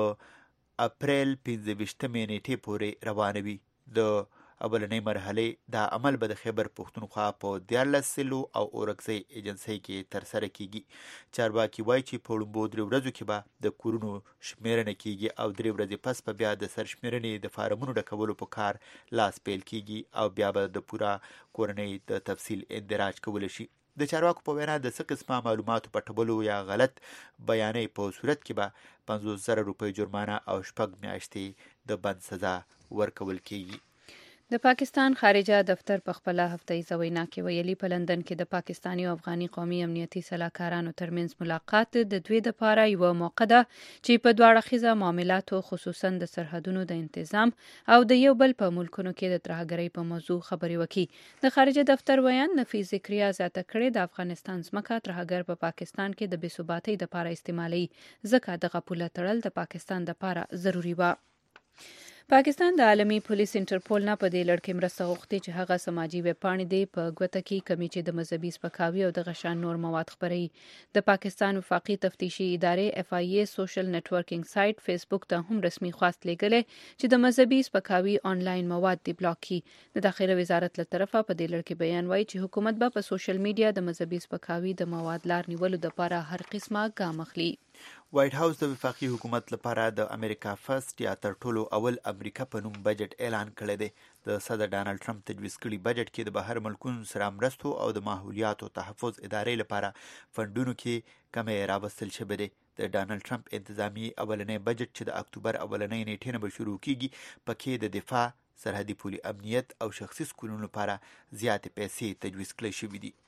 اپریل 15 نیټې پورې روانه وي. د اولنۍ مرحلې دا عمل به د خیبر پښتونخوا په 14 ضلعو او اورکزۍ ایجنسۍ کې ترسره کیږي. چارواکي وایي چې په وړومبو 3 ورځو کې به د کورونو شمیرنه کیږي او 3 ورځې پس به بیا د سرشمیرنې د فارمونو ډکولو په کار لاس پیل کیږي او بیا به د پوره کورنۍ د تفصیل اندراج کولی شي. د چارواکو په وینا د څه قسمه معلوماتو پټولو یا غلط بیانۍ په صورت کې به 50,000 روپۍ جرمانه او 6 میاشتې د بند سزا ورکول کیږي. د پاکستان خارجه دفتر په خپل هفتهیزه وینا کې ویلي په لندن کې د پاکستاني او افغاني قومي امنیتي سلاکارانو ترمنځ ملاقات د دوی لپاره یو موقع ده چې په دواړه خیزه معاملاتو خصوصا د سرحدونو د انتظام او د یو بل په ملکونو کې د ترهګرۍ په موضوع خبرې وکړي. د خارجه دفتر ویان نفیس ذکریا زیاته کړې د افغانستان ځمکه ترهګر په پاکستان کې د بې ثباتۍ لپاره استعمالي ځکه دغه پوله تړل د پاکستان لپاره ضروري و. پاکستان د عالمي پولیس انټرپول نه په دې لړ کې مرسته غوښتې چې هغه سماجي ویبپاڼې دی په ګوته کې کمی چې د مذهبي سپکاوي او د غشان نور مواد خپروي. د پاکستان وفاقي تفتیشي ادارې FIA سوشل نتورکینګ سایت فیسبوک ته هم رسمي خواست لیږلی چې د مذهبي سپکاوي آنلاین مواد دی بلاک کړي. د داخله وزارت له طرفه په دې لړ کې بیان وایي چې حکومت به په سوشل میډیا د مذهبي سپکاوي د مواد لار نیولو لپاره هر قسمه ګام اخلي. وایټ هاوس د وفاقي حکومت لپاره د امریکا فرست یا تر ټولو اول امریکا په نوم بجټ اعلان کړی دی. د صدر ډانلډ ټرمپ تجویز کړي بجټ کې د بهر ملکونو سره مرستو او د ماحولیاتو تحفظ ادارې لپاره فنډونو کې کمی راوستل شوی دی. د ډانلډ ټرمپ انتظامی اولنی بجټ چې د اکتوبر اولنۍ نیټې نه به شروع کیږي پکې د دفاع، سرحدي پولي امنیت او شخصي سکولونو لپاره زیاتې پیسې تجویز کړل شوې دي.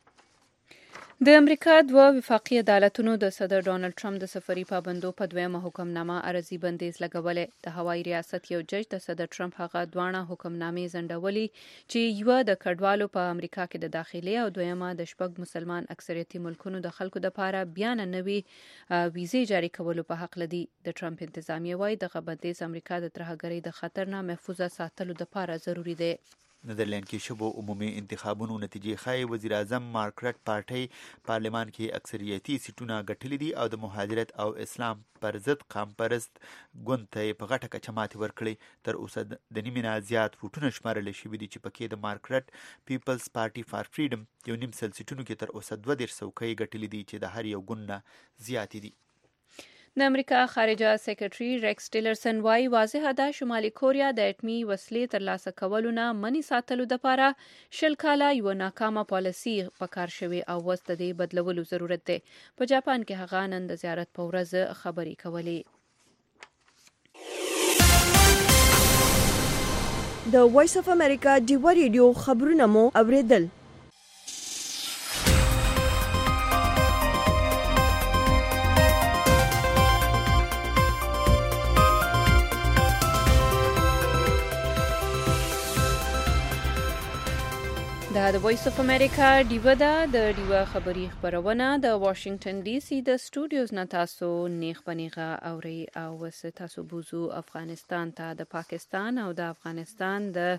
د امریکا دوه وفاقي عدالتونو د صدر ډانلډ ټرمپ د سفري پابندو په دویمه حکمنامه عرضي بندیز لګولې. د هوایي ریاست یو جج د صدر ټرمپ هغه دواړه حکمنامې ځنډولې چې یوه د کډوالو په امریکا کې د داخلي او دویمه د 6 مسلمان اکثریتي ملکونو د خلکو لپاره بیا نوې ویزې جاري کولو په حق لدی. د ټرمپ انتظامیه وایي دغه بندیز امریکا د ترهګرۍ د خطر نه محفوظه ساتلو لپاره ضروری دی. نیدرلند کې شوو عمومي انتخابونو نتیجې ښایي وزیر اعظم مارک رټ پارټۍ پارلمان کې اکثریتي سیټونه ګټلي دي او د مهاجرت او اسلام پر ضد قام پرست ګوند ته په غټه کچه ماتې ورکړې. تر اوسه د نیمې نه زیات ووټونه شمارل شوي دي چې پکې د مارک رټ پیپلز پارټي فار فریډم 1.5 سیټونو کې تر اوسه 2 څوکۍ ګټلي دي چې د هر یو ګوند نه زیاتې دي. د امریکا خارجه سیکرټري ریکس ټیلرسن وايي واضحه ده شمالي کوریا د اټمي وسلې ترلاسه کولو نه منې ساتلو دپاره 20 کاله یوه ناکامه پالیسي پکار شوې او اوس د دې بدلولو ضرورت دی. په جاپان کې هغه نن د زیارت په ورځ خبرې کولې. د وایس اف امریکا ډیوا ریډیو خبرونه مو اوریدل. دا د وایس اف امریکا ډیوا ده. د ډیوا خبري خبرونه د واشنگټن ډي سي د سټوډیوز نه تاسو نیغ پنیغه اوري او وس تاسو بوزو افغانستان ته د پاکستان او د افغانستان د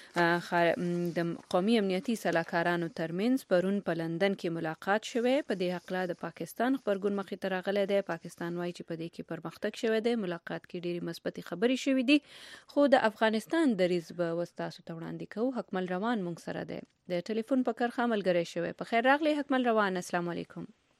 قومي امنیتي سلاکارانو ترمنځ پرون په لندن کې ملاقات شوه. په دې حق لا د پاکستان خبرګون مخې ته راغلی دی. پاکستان وايي چې په دې کې پرمختګ شوه دی. ملاقات کې ډېری مثبتې خبرې شوې دي خو د افغانستان دریځ به وستاسو ته وړاندې کوو. حکمل روان مونږ سره دی د ټلیفون په کرخه ملګری شوی. په خیر راغلی حکمل روان. السلام علیکم.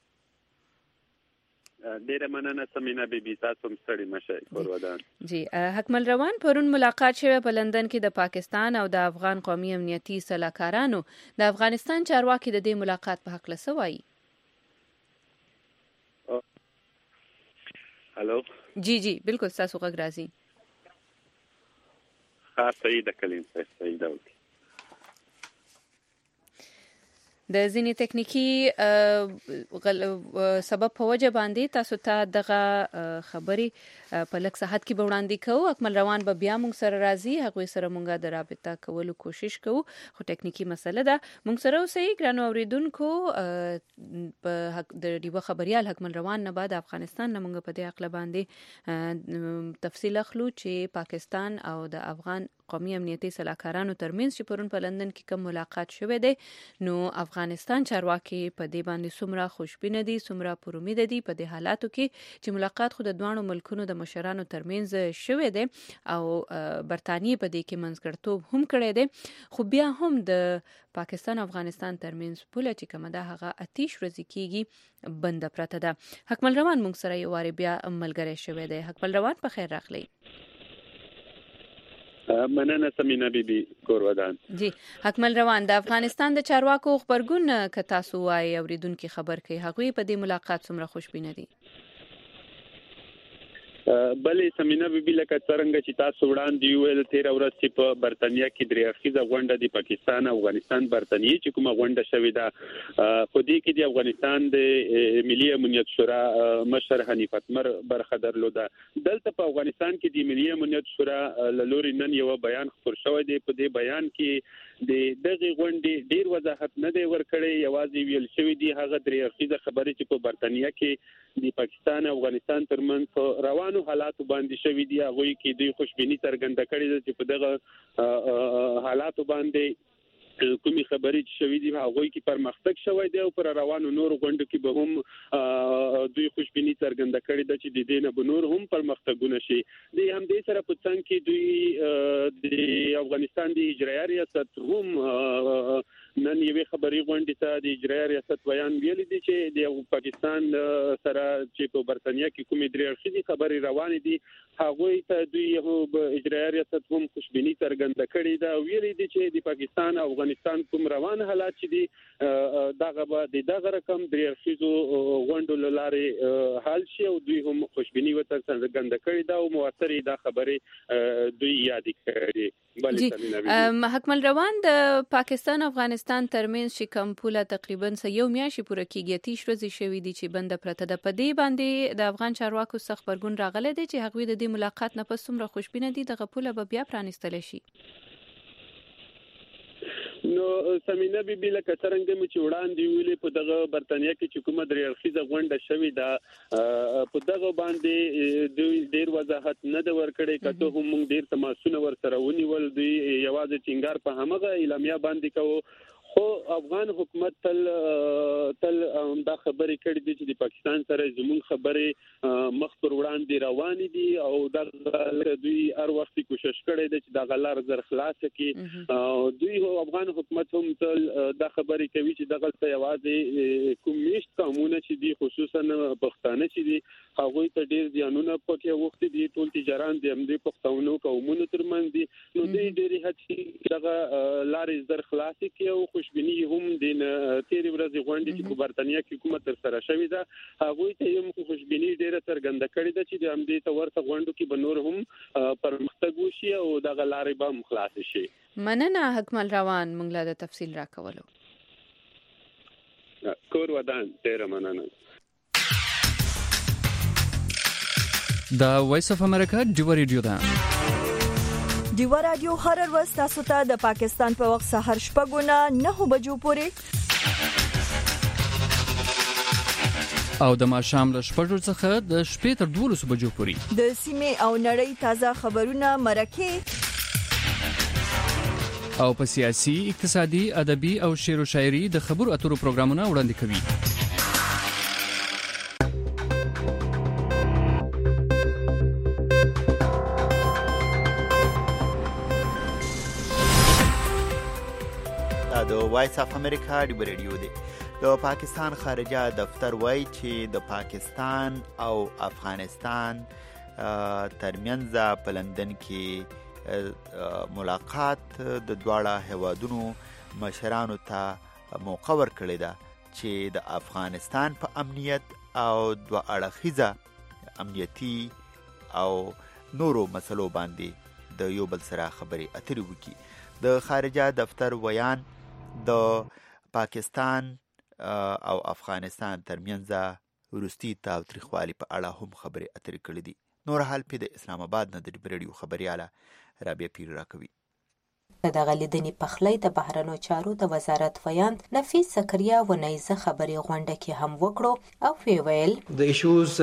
ډیره مننه سمینا بیبي تاسو هم ستړي مشه کور ودان. جی حکمل روان پرون ملاقات شوی په لندن کې د پاکستان او د افغان قومي امنیتي سلاکارانو. د افغانستان چارواکي د دې ملاقات په حق له وایي. هالو جی بالکل تاسو غږ راځي. ها صحیح ده کلیم صحیح ده. د ځینې تکنیکی سبب په وجه باندې تاسو ته دغه خبرې په لږ ساعت کې به وړاندې کوو. اکمل روان به بیا موږ سره راځي. هغوی سره موږ د رابطه کولو کوشش کوو خو ټکنیکی مسله ده. موږ سره اوسئ ګرانو اوریدونکو. په د ډیوا خبریال حکمل روان نه بعد افغانستان نه موږ په دې اقله باندې تفصیل اخلو چې پاکستان او د افغان قومي امنیتي سلاکارانو ترمنځ چې پرون په لندن کې کوم ملاقات شوه دی نو افغانستان چارواکي په دې باندې څومره خوشبینه دي څومره پر امید دي په دې حالاتو کې چې ملاقات خو د دوه ملکونو د مشرانو ترمنځ شوه دی او برتانیې په دې کې منځګړتوب هم کړی دی خو بیا هم د پاکستان او افغانستان ترمنځ پوله چې کومه ده هغه اتیش ورځي کېږي بنده پرته ده. حکمل روان موږ سره یو واری بیا ملګری شوی دی. حکمل روان په خیر راغلی. مننه سمینا بیبي کور ودان. جی حکمل روان د افغانستان د چارواکو خبرګون ک تاسو وایي اوریدونکو خبر کوي هغوی په دې ملاقات څومره خوشبینه دي. بلې سمینا بیبي لکه څنګه چې تاسو وړاندې ویل 13 ورځې چې په برتانیا کې درې اړخیزه غونډه د پاکستان او افغانستان برتانیې چې کومه غونډه شوې ده په دې کې د افغانستان د ملي امنیت شورا مشر حنیف اتمر برخه درلوده. دلته په افغانستان کې د ملي امنیت شورا له لوري نن یو بیان خپور شوی دی. په دې بیان کې د دغه غونډې ډیر وضاحت نه دی ورکړی. یوازې ویل شوی دی هغه درې اړخیزه خبرې چې په برتانیا کې د پاکستان او افغانستان ترمنځ روانو حالاتو باندې شوی دی هغه کې دوی خوشبینی څرګنده کړې ده چې په دغه حالاتو باندې کومي خبرې چې شوې دي هغه کې پرمختګ شوی دی او پر روانو نور غونډو کې به هم دوی خوشبینی څرګنده کړې ده چې د دې نه به نور هم پرمختګونه شي. د همدې سره په څنګ کې دوی د افغانستان د اجرایي ریاست هم نن یوې خبري غونډې ته د اجرایي ریاست بیان ویل دي چې د پاکستان سره چې په برتانیا کې کومې درې اړخیزې خبرې روانې دي هغوی ته دوی یو اجرایي ریاست هم خوشبینی څرګنده کړې ده. ویل دي چې د پاکستان او افغانستان کوم روان حالات چې دي دغه به دغه رقم درې اړخیزو غونډو له لارې حل شي او دوی هم خوشبینی ورته څرګنده کړې ده او موثرې دا خبرې دوی یاد کړي. حکمل روان د پاکستان او افغانستان ترمنځ چې کوم پوله تقریبا یو میاشت پوره کېږي تیش ورځې شوې دي چې بنده پرته ده. په دې باندې د افغان چارواکو څخه خبرګون راغلی دی چې هغوی د دې ملاقات نه پس څومره خوشبینه دي دغه پوله به بیا پرانیستلی شي. نو سمینا بیبي لکه څنګه مې چې وړاندې ویلې په دغه برتانیا کې چې کومه درې اړخیزه غونډه شوې ده په دغه باندې دوی ډیر وضاحت نه ده ورکړی. کته هم موږ ډیر تماسونه ورسره ونیول. دوی یوازې ټینګار په همغه اعلامیه باندې کوو خو افغان حکومت تل دا خبرې کړې دي چې د پاکستان سره زموږ خبرې مخ پر وړاندې روانې دي او دا دوی هر وخت کوشش کړي دي چې دا غلار زر خلاص کړي. دوی افغان حکومت هم تل دا خبرې کوي چې دغه ته یوازې کوم میشت قومونه چې دي خصوصا پښتانه چې دي هغه ته ډیر ځانونه پکې وخت دي ټول تجاران دي هم دي پښتونو قومونو ترمنځ دي نو دوی ډېری هڅې دغه لارې زر خلاصې کې او خوشبیني هم د تیرې ورځې غونډې چې په برتانیا کې حکومت تر سره شوې ده هغه ته هم خوشبیني ډیره څرګنده کړې ده چې د همدې ته ورته غونډو کې به نور هم پرمختګ وشي او دغه لارې به هم خلاص شي. مننه حکمل روان موږ له تفصیل راکولو. کور ودان ډیره مننه. دا وایس اف امریکا ډیو ریډیو ده. ډیو رادیو هر ورځ تاسو ته د پاکستان په وخت سهار 9:09 بجو پورې او د ماښام له 6 څخه د شپې تر 12 بجو پورې د سیمې او نړۍ تازه خبرونه مرکه او په سیاسي، اقتصادي، ادبي او شعر و شاعري د خبرو اترو پروګرامونه وړاندې کوي. دا د وایس اف امریکا ډیو ریډیو دی. د پاکستان خارجه دفتر وایي چې د پاکستان او افغانستان ترمنځ په لندن کې ملاقات د دواړه هیوادونو مشرانو ته موقع ورکړې ده چې د افغانستان په امنیت او دوه اړخیزه امنیتي او نورو مسلو باندې د یو بل سره خبرې اترې وکړي. د خارجه دفتر ویان د پاکستان او افغانستان ترمنځ وروستي تاوتریخوالي په اړه هم خبرې اترې کړې دي. نور حال په د اسلام آباد نه د ریډیو خبرياله رابعه پیر راکوي. دغه لیدنې پخلی د بهرنیو چارو د وزارت ویان نفیس زکریا ونیزه خبري غونډه کې هم وکړو او ویل The issues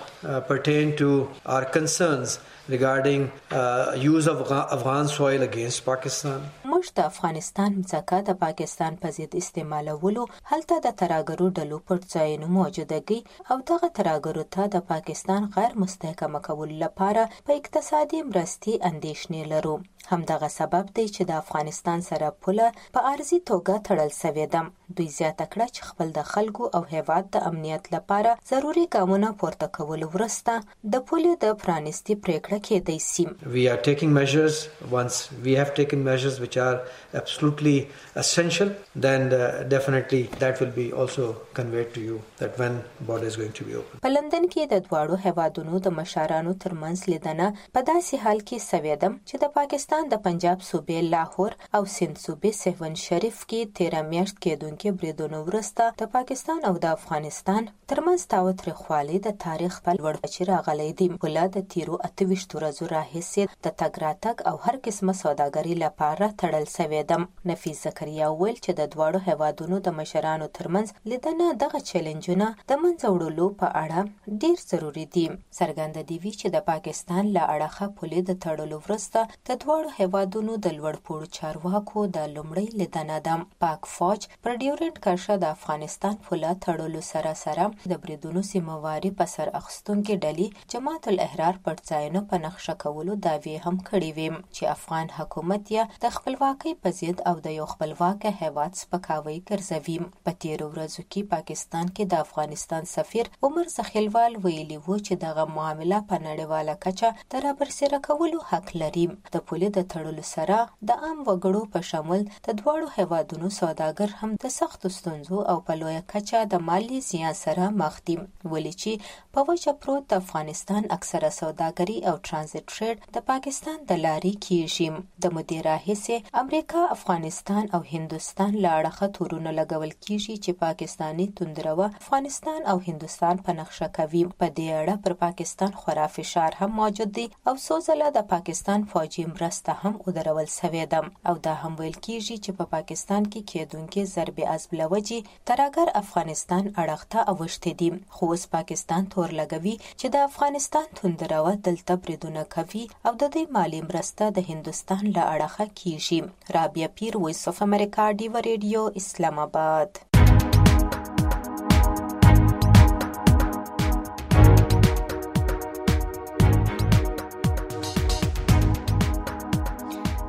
pertain to our concerns regarding use of Afghan soil against Pakistan. موږ د افغانستان ځکه د پاکستان په ضد استعمالولو هلته د تراګرو ډلو پر ځایونو موجودګي او دغه تراګرو ته د پاکستان غیر مستحکم کول لپاره په اقتصادي مرستي اندیشنې لرو. همدغه سبب دی چې د افغانستان سره پوله په ارزي توګه تړل شوې ده. دوی زیاته کړه چې خپل د خلکو او هیواد د امنیت لپاره ضروري ګامونه پورته کول ورسته د پولې د پرانیستي پریکړه کېدای شي. We are taking measures. Once we have taken measures which are absolutely essential, then definitely that will be also conveyed to you that when border is going to be open. په لندن کې د دواړو هیوادونو د مشرانو ترمنځ لیدنه په داسې حال کې شوې ده چې د پاکستان د پنجاب صوبې لاهور او سند صوبې سیون شریف کې 13 میاشت کېدونکې بریدونو وروسته د پاکستان او د افغانستان ترمنځ تاوتریخوالی د تاریخ په لوړ کچه راغلی دی. بوله د تیرو 28 ورځو راهیسې د تګ راتګ او هر قسمه سوداګري لپاره تړل شوې ده. نفیس زکریا ویل چې د دواړو هیوادونو د مشرانو ترمنځ لیدنه دغه چیلنجونه د منځه وړلو په اړه ډیر ضروری دي. څرګنده دی چې د پاکستان له اړخه پولې د تړلو وروسته د دواړو هیوادونو د لوړپوړو چارواکو د لومړۍ لیدنه ده. پاک فوج پر ډیورنډ کرښه د افغانستان پوله تړلو سره سره د بریدونو سیمواري په سر اخیستونکو ډلې جماعت الاحرار پر ځایونو په نقشه کولو دعوی هم کړې وې چې افغان حکومت یې د خپلواکۍ په ضد او د یو خپلواک هیواد سپکاوی ګرځوي. په تیرو ورځو کې پاکستان کې د افغانستان سفیر عمر زخیلوال ویلي و چې دغه معامله په نړیواله کچه د رابرسېره کولو حق لري. د پولې د تړلو سره د عام وګړو په شمول د دواړو هیوادونو سوداګر هم د سختو ستونزو او په لویه کچه د مالی زیان سره مخ دي. ولې چې په وجه پروت د افغانستان اکثره سوداګري او ترانزیت ټریډ د پاکستان د لارې کیږي. د مودې راهیسې امریکا، افغانستان او هندوستان له اړخه تورونه لګول کیږي چې پاکستاني توندروه افغانستان او هندوستان په نقشه کوي. په دې اړه پر پاکستان خورا فشار هم موجود دی او څو ځله د پاکستان فوجي مرسته هم ودرول شوې ده او دا هم ویل کیږي چې په پاکستان کې کېدونکې ضربې عزب لوجې تراګر افغانستان اړخ ته اوښتې دي. خو اوس پاکستان تور لګوي چې د افغانستان توندروه دلته بریدونه کوي او د دې مالی مرسته د هندوستان له اړخه کیږي. رابعه پیر، وایس اف امریکا ډیو ریډیو، اسلام آباد.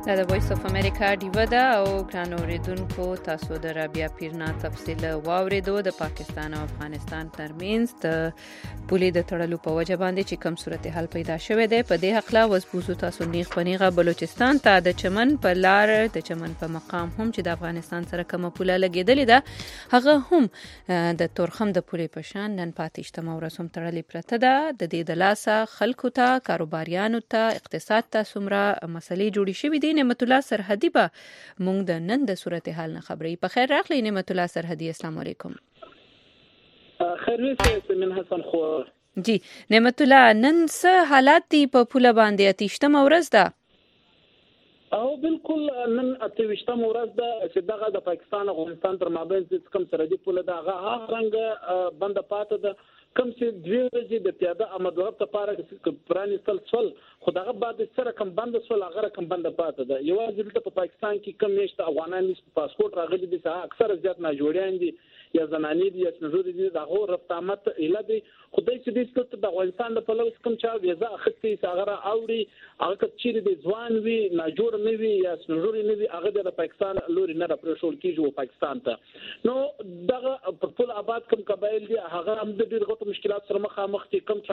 دا د وایس اف امریکا ډیوه ده او ګران اوریدونکو تاسو د رابعه پیرنا تفصیل واوریدو د پاکستان او افغانستان ترمنځ د پولې د تړلو په وجه باندې چې کوم صورتحال پیدا شوې ده. په دې حق لا وسبوزو تاسو نیغ پنیغه بلوچستان ته د چمن په لار د چمن په مقام هم چې د افغانستان سره کومه پوله لګېدلې ده هغه هم د تورخم د پولې په شان نن پاتې شته ورځ هم تړلې پرته ده. د دې د لاسه خلکو ته کاروباریانو ته اقتصاد ته څومره مسلې جوړې شوې دي. نعمت الله سرحدي به مونږ د نن د صورتحال نه خبرې. په خیر راغلی نعمت الله سرحدي، السلام علیکم. خیر وسه من حسن خو جی نعمت الله، نن څه حالات دي په پوله باندې؟ اتیشتم ورځ ده او بالکل نن اتیشتم ورځ ده چې دغه د پاکستان او افغانستان تر مابین کوم سرحدي پوله ده هغه څنګه بند پاتې ده. کم چې دوی ورځې د پیاده آمدورب لپاره پرانیستل شول خو دغه بعد سره کم بند شول هغه کم بند پاتې ده. یوازې دلته په پاکستان کې کم میشته افغانان په پاسپورت راغلي دي، اکثر زیات ناجوړیان دي یا زنانې دي یا څنګه دي دغه رفت آمد اله دي. خدای چې دې د افغانستان د پلوس کوم چا ویزا اخستي هغه اوري هغه چیرې د ځوان وي ناجوړ نه وي یا څنګه نه وي هغه د پاکستان لوري نه راپرشول کیږي پاکستان ته. نو دغه په ټول آباد کوم قبایل دي هغه هم د ډېر غوښتل مشکلات سره مخامخ دي. کم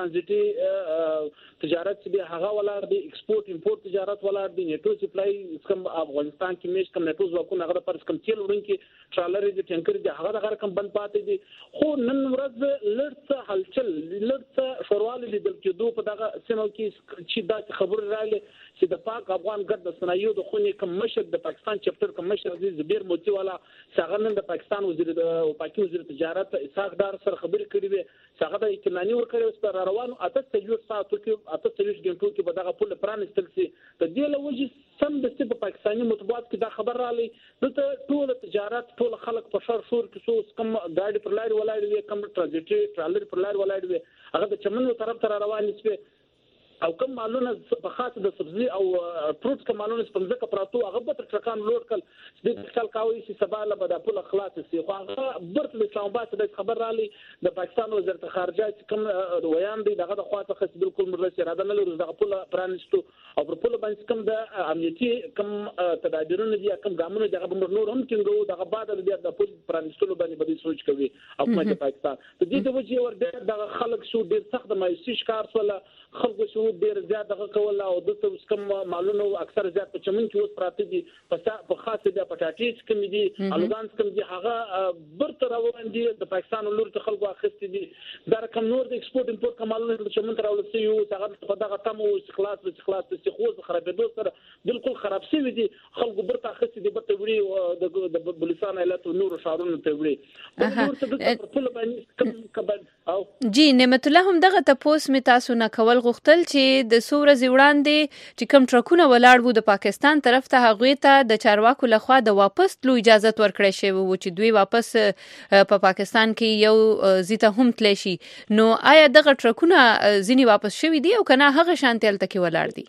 ترانزیټي تجارت چې هغه ولر دي، ایکسپورت امپورت تجارت ولر دي، نیټو سپلای کوم افغانستان کې میش کوم نیټو ځواکونه هغه پر کوم تیل وړونکي ټرالر دي ټینکر دي هغه کوم بند پاتې دي. خو نن ورځ لړڅ حلچل لړڅ شوروال لیدل کېدو په دغه سیمه کې چې دا خبر راغلی چې د پاک افغان ګډ د صنایعو د خونې کوم مشر د پاکستان چپټر کوم مشر عزیز زبیر موتی والا څنګه نن د پاکستان وزیر د پاکي وزیر تجارت اسحاق دار سره خبرې کړې وي څنګه د اطمیناني ورکړې سره روانو اته سجور ساعتو کې اته سجور غنټو کې په دغه پول پرانستل سي د دې لوجي سم د په پاکستاني مطبوعات کې دا خبر رالی د ټول تجارت ټول خلک په شر شور کې سو کم ګاډي پر لاري ولاړ وي کم ترانزیټي ټرالر پر لاري ولاړ وي هغه د چمنو طرف ته روان دي او کوم مالونه په خاصه د سبزي او فروټ کوم مالونه په ځکه پراتو هغه به ترکان لوډ کړ د خپل کاوي چې سبا له بده پول خلاص سي خو هغه برته د اسلام آباد د خبر رالی د پاکستان وزارت خارجه کوم ویان دي دغه د خواته خص بالکل مرسته اراده نه لري دغه پول پرانستو او پر پول باندې کوم د امنیتي کوم تدابیرونه دي کوم ګامونه دغه بمر نور هم کېنګو دغه بعد د پول پرانستلو باندې بده سوچ کوي حکومت پاکستان د دې د وجې ور دغه خلک شو ډیر سخت مایوسي ښکار سول خلکو شو ډیر زیات دغه کول او د کوم مالونو اکثر زیات په چمن کې اوس پراته دي په خاصه د پټاټیز کوم دي الوګانس کوم دي هغه برته روان دي د پاکستان لور ته خلکو اخستي دي دا کوم نور د ایکسپورت امپورت کوم مالونه د چمن تر ولسي یو هغه په دغه تم او استخلاص د خوځ خرابېدو سره بالکل خراب شوی دي خلکو برته اخستي دي برته وړي د بلوچستان ایالت نور شهرونو ته وړي په نور څه د ټول باندې کوم کبل او جی نعمت الله هم دغه تاسو می تاسو نه کول غوښتل چې د سورز وړاندې چې کوم ټرکونه ولاړ وو د پاکستان طرف ته هغه ته د چارواکو لخوا د واپس تلو اجازه ورکړې شوی وو چې دوی واپس په پاکستان کې یو زیته هم تلی شي. نو آیا دغه ټرکونه ځینی واپس شوی دي او کنه هغه شانتل تکي ولاړ دي؟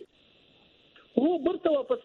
هو برته واپس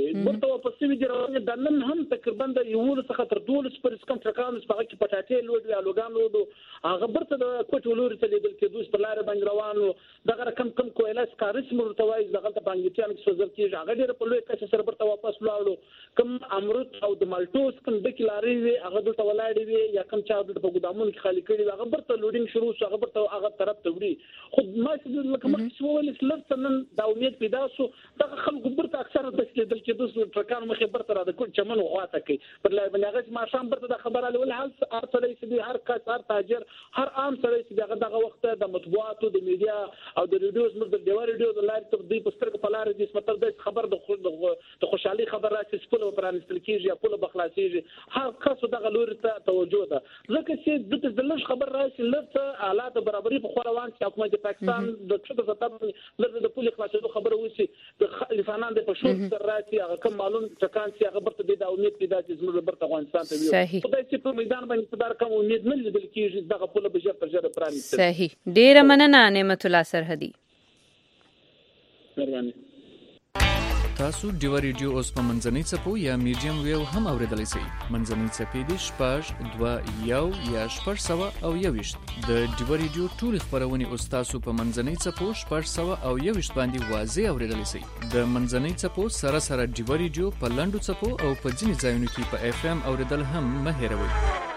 شوی دي روان د نن هم تقریبا د یو څخه تر 12 پر کم ټرکان په کې پټاټې لوډ یا لوګان لوډ هغه برته د کوټ ولوري ته لیدل کې دوی په لار باندې روانو دغه کم کویلاس کارس مرتوي دغه ته بانګیتيان کې سوزل کېږي هغه ډېر په لوی کچه سره برته واپس لاړو کم امرت او د مالټوس کم د کلاري وي هغه دلته ولاړ وي یا کم چا د په ګدامونو کې خالی کړي هغه برته لوډینګ شروع شو هغه برته هغه طرف ته وړي خو ما چې لکه مخکې وویل سلر نن دا امید پیدا شو دغه خلکو برته اکثر د لیدل کې د ټرکان مخې برته را د کوم چمن غواته کوي پر لای باندې هغه ما شام برته د خبر علي ول حال ارسلې سدي هر کس هر تاجر هر عام سره چې دغه وخت د مطبوعاتو د میډیا او د ریډیوز مرد د ریډیو د لایو ته د پستر په لار دي مطلب د خبر د خوشحالي خبر راځي چې په پرانستل کېږي یا په بخلاصيږي هر کس دغه لور ته توجه ده ځکه چې د لږ خبر راځي لږ حالات برابرۍ په خوروان چې حکومت پاکستان د څه د تبع د پولیس خلاصو خبره وسی د خلفانان د پښو سره راځي هغه کوم معلوم ټکان چې هغه برته د امید پیدا چې زموږ برته افغانستان ته وي خدای چې په میدان باندې صدر کوم امید نه لیدل کېږي دغه په لبه جره جره پرانی صحیح ډیره مننه نعمت الله سرحدي. تاسو ډیوا ریډیو اوس په منځنۍ څپو یا میډیم ویو هم اوریدلای شئ. منځنۍ څپې د 6.2 یا 6.1 د ډیوا ریډیو ټول خبرونه اوس تاسو په منځنۍ څپو 6.1 باندې واضح اوریدلای شئ. د منځنۍ څپو سره سره ډیوا ریډیو په لاندو څپو او په ځینې ځایونو کې په اف ام اوریدل هم مه هېروئ.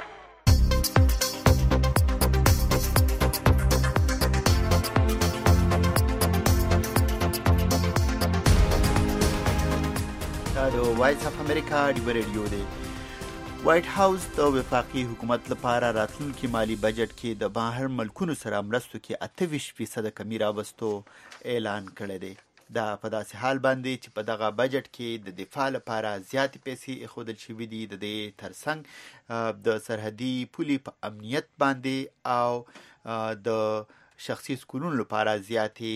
وایس اف امریکا ډیوا ریډیو دی. وایټ هاوس د وفاقي حکومت لپاره راتلونکي مالی بجټ کې د بهر ملکونو سره مرستو کې 28% کمی راوستو اعلان کړی دی. دا په داسې حال باندې چې په دغه بجټ کې د دفاع لپاره زیاتې پیسې ایښودل شوي دي. د دې ترڅنګ د سرحدي پولې په امنیت باندې او د شخصي سکولونو لپاره زیاتې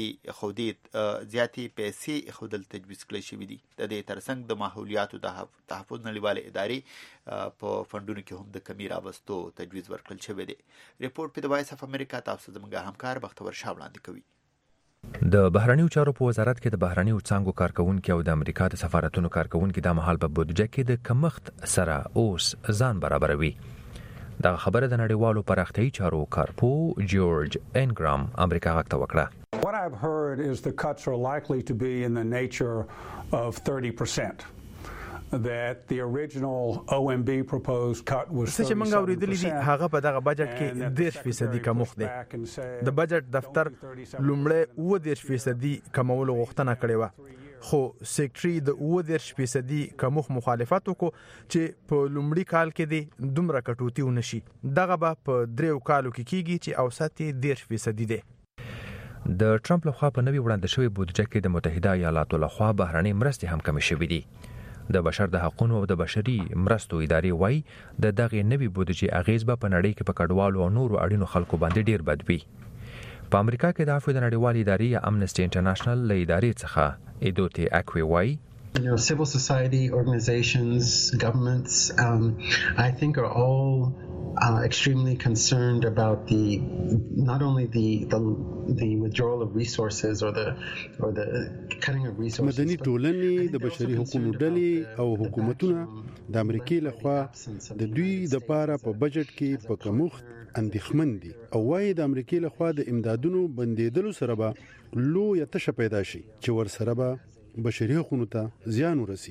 پیسې ایښودل تجویز کړل شوي دي. د دې ترڅنګ د ماحولیاتو د تحفظ نړیوالې ادارې په فنډونو کې هم د کمی راوستو تجویز ورکړل شوی دی. ریپورټ په د وایس اف امریکا تاسو زموږ همکار بختور شاه وړاندې کوي. د بهرنیو چارو په وزارت کې د بهرنیو څانګو کارکونکو او د امریکا د سفارتونو کارکونکو د مهال په بودجه کې د کمښت سره اوس ځان برابروي. دا خبره د نړیوالو پراختیایي چارو کارپو جورج انګرام امریکا غږ ته وکړه. What I've heard is the cuts are likely to be in the nature of 30%. That the original OMB proposed cut was 37%. چې موږ اوریدلې دي هغه په دغه بجټ کې 10% کمښت دی. د بجټ دفتر لومړی 10% کمولو غوښتنه کړې و. خو سیکریټري د 10% کمښت مخالفت وکړو چې په لومړي کال کې دی دومره کټوتی ونشي. دغه به په 3 کالو کې کیږي چې اوسط 10% دی. د ټرمپ لخوا په نوي وړاندې شوی بودجه کې د متحده ایالاتو لخوا بهرنۍ مرستې هم کمې شوې دي. د بشر د حقوقو او د بشري مرستو ادارې وایي د دغه نوي بودجې اغیز به په نړۍ کې په کډوالو او نورو اړینو خلکو باندې ډیر بد وي. په امریکا کې د عفو د نړیوالې ادارې یا امنسټي انټرنیشنل له ادارې څخه ایدوتي اکوي وایي civil society organizations, governments, I think are all extremely concerned about not only the withdrawal of resources or the cutting of resources. مدني ټولنې د بشري حقوقو ډلې او حکومتونه د امریکای لخوا د دوی د پاره په بجټ کې په کمښت اندېښمن دي او وايي د امریکای لخوا د امدادونو بندیدلو سره به لویه تشه پیدا شي چې ورسره به بشري حقوقو ته زیان ورسي.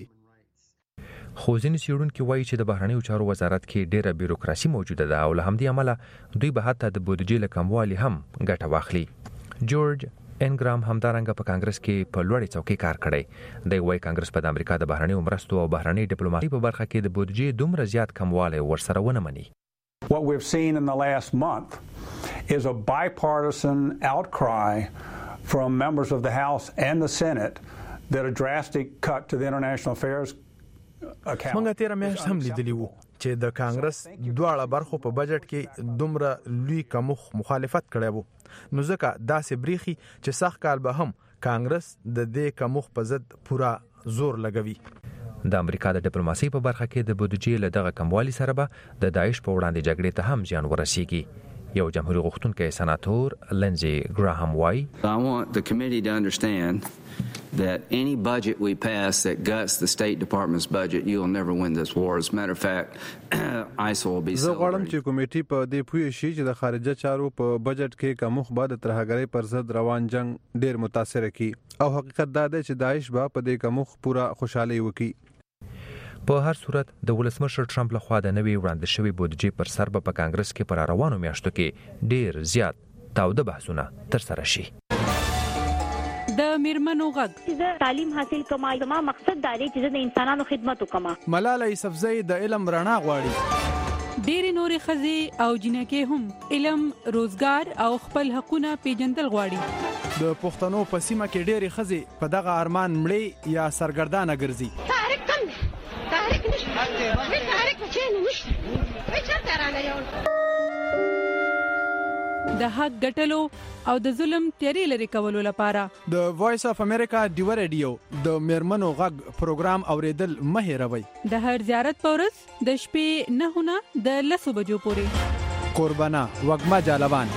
خو ځینې څېړونکي وایي چې د بهرنیو چارو وزارت کې ډېره بیروکراسي موجوده ده او له همدې امله دوی به حتی د بودجې له کموالي هم ګټه واخلي. جورج انګرام همدارنګه په کانګرس کې په لوړې څوکۍ کار کړی. دی وایي کانګرس په د امریکا د بهرنیو مرستو او بهرنۍ ډیپلوماسۍ په برخه کې د بودجې دومره زیات کموالی ورسره ونه مني. What we've seen in the last month is a bipartisan outcry from members of the House and the Senate that a drastic cut to the international affairs account. موږ تیر میاشت هم لیدلی وو چې د کانګرس دواړه برخو په بجټ کې دومره لوی کمښت مخالفت کړی وو. نو ځکه داسې بریخي چې سخت کال به هم کانګرس د دې کمښت په ضد پورا زور لګوي. د امریکا د ډیپلوماسۍ په برخه کې د بودجې له دغه کموالي سره به د داعش په وړاندې جګړې ته هم زیان ورسیږي. یو جمهوریت غوښتونکی سناتور لنزي ګراهام وایي I want the committee to understand that any budget we pass that guts the State Department's budget, you'll never win this war. As a matter of fact, ISIL will be زه غواړم چې کمیټې په دې پوه شي چې د خارجه چارو په بجټ کې کمښت به د ترهګرۍ پر ضد روان جنگ ډیر متاثر کړي او حقیقت دا دی چې داعش به په دې کمښت پورا خوشحالي وکړي. په هر صورت د ولسمشر ټرمپ لخوا د نوي وړاندې شوی بودجې پر سر په کانګرس کې پر روانو میاشتو کې ډیر زیات تاوده بحثونه ترسره شي. د میرمنو غږ زه تعلیم حاصل کوم. زما مقصد دا دی چې زه د انسانانو خدمت وکم. ملاله یوسفزۍ د علم رڼا غواړي. ډېرې نورې ښځې او جنکې هم علم، روزګار او خپل حقونه پیژندل غواړي. د پښتنو په سیمه کې ډېرې ښځې په دغه ارمان مړې یا سرګردانه ګرځي. د حق ګټلو او د ظلم تیری لري کولو لپاره د وایس اف امریکا ډیوا ریډیو د میرمنو غږ پروګرام اوریدل مه هېروئ. د هر زیارت په ورځ د شپې 9 نه د 10 بجو پورې. قربانا وګما جالوان.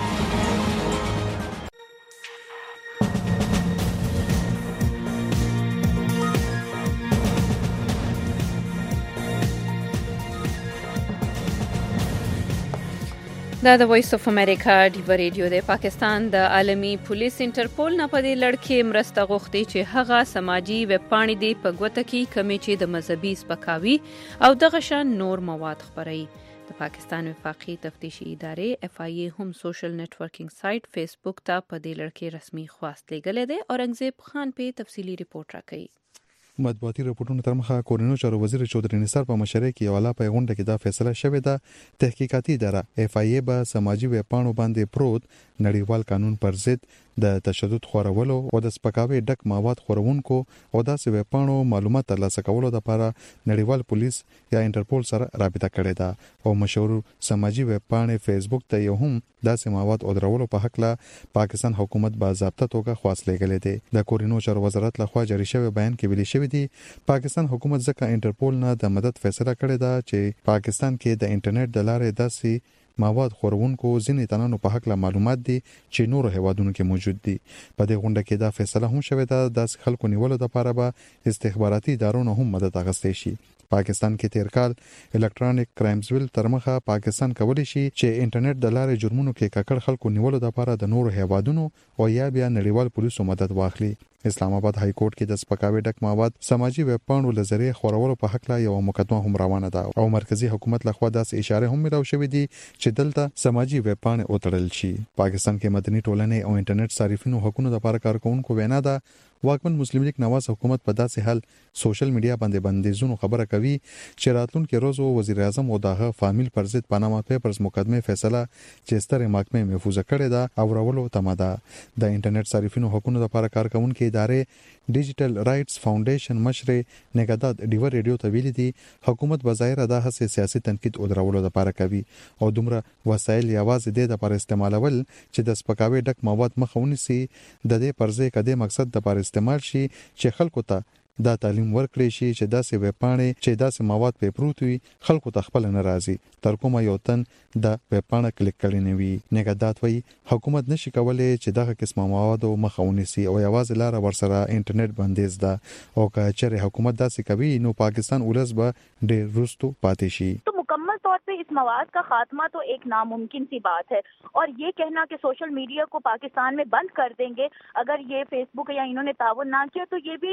دا د وایس اف امریکا ډیو ریډیو د پاکستان د عالمی پولیس انټرپول نه په دې لړ کې مرسته غوښتي چې هغه سماجی ویب پاڼې دی په ګوته کې کمی چې د مذهبي سپکاوي او دغه شان نور مواد خپروي. د پاکستان وفاقي تفتیشي ادارې اف آی ای هم سوشل نتورکینګ سایت فیسبوک ته په دې لړ کې رسمي خواست لېږلې ده. اورنګزیب خان په تفصیلی ریپورت راکړي. مطبوعاتي راپورټونو تر مخه کورونو چارو وزیر چودري نثار په مشرۍ کې یو لا په غونډه کې دا فیصله شوې ده تحقیقاتي اداره اف آی ای به سماجی ویب پاڼو باندې پروت نړیوال قانون پر ضد د تشدد خورولو او د سپکاوي ډک مواد خورونکو او داسې ویب پاڼو معلومات ترلاسه کولو لپاره نړیوال پولیس یا انټرپول سره رابطه کړې ده او مشهور سماجی ویب پاڼې فیسبوک ته یو هم داسې مواد او درولو په حق له پاکستان حکومت باضابطه توګه خواست لېږلې ده. د کورونو چارو وزارت لخوا جاری شوی بیان کې ویلي شوی دی پاکستان حکومت ځکه انټرپول نه د مدد فیصله کړې ده چې پاکستان کې د انټرنیټ د لارې داسې مواد خورونکو ځینې تنانو په حق له معلومات دي چې نور هیوادونو کې موجود دي. په دې غونډه کې دا فیصله هم شوې ده د خلکو نیولو لپاره به استخباراتي ادارو هم مدد اخیستل شي. پاکستان کې تیر کال الکترونیک کرایمز ویل تر مخه پاکستان کولی شي چې انټرنیټ د لارې جرمونو کې ککړ خلکو نیولو لپاره د نور هیوادونو او یا بیا نړیوال پولیسو مدد واخلي. اسلام آباد های کورټ کې د سپکاوي ډک مواد سماجی ویب پاڼو لزرې خورولو په حق لا یو مقدمه هم روانه ده او مرکزی حکومت لخوا داسې اشاره هم ملو شوې دي چې دلته سماجی ویب پاڼې اوتړل شي. پاکستان کې مدني ټولنې او انټرنیټ صارفینو حقوقو لپاره کارکونکو وینا ده واکمن مسلم لیگ نواز حکومت په داسې حال سوشل میډیا باندې بندیزونو خبره کوي چې راتلونکي روز وزیر اعظم او دغه فامیل پر ضد پاناما پیپرز مقدمه فیصله چې ستره محکمه محفوظه کړې ده او راولو تماده. د انټرنیټ صارفینو حقوقو لپاره کارکونکو ادارې ډیجیټل رائټس فاونډیشن مشر نگهداد ډیو ریډیو ته ویلي دي حکومت بظاهر د هڅې سیاسي تنقید او درولو لپاره کوي او دومره وسایل یوازې د لپاره استعمالول چې د سپکاوي ډک مواد مخاوني سي د دې پرځې کده مقصد د لپاره استعمال شي چې خلکو ته دا تعلیم ورکړي شي چې داسې ویب پاڼې چې داسې مواد په پروت وي خلکو ته خپل نه راځي تر کومه یو تن د ویب پاڼه کلیک کړي نه وي. نگهداد وایي حکومت نشي کولای چې دغه قسمه مواد مخاوني سي او یوازې لار ورسره انټرنیټ بندیز ده او که چېرې حکومت داسې کوي نو پاکستان ولس به ډېر وروسته پاتې شي. मुकम्मल तौर पे इस मवाद का खात्मा तो एक नामुमकिन सी बात है और ये कहना कि सोशल मीडिया को पाकिस्तान में बंद कर देंगे अगर ये फेसबुक या इन्होंने ताउन ना किया तो ये भी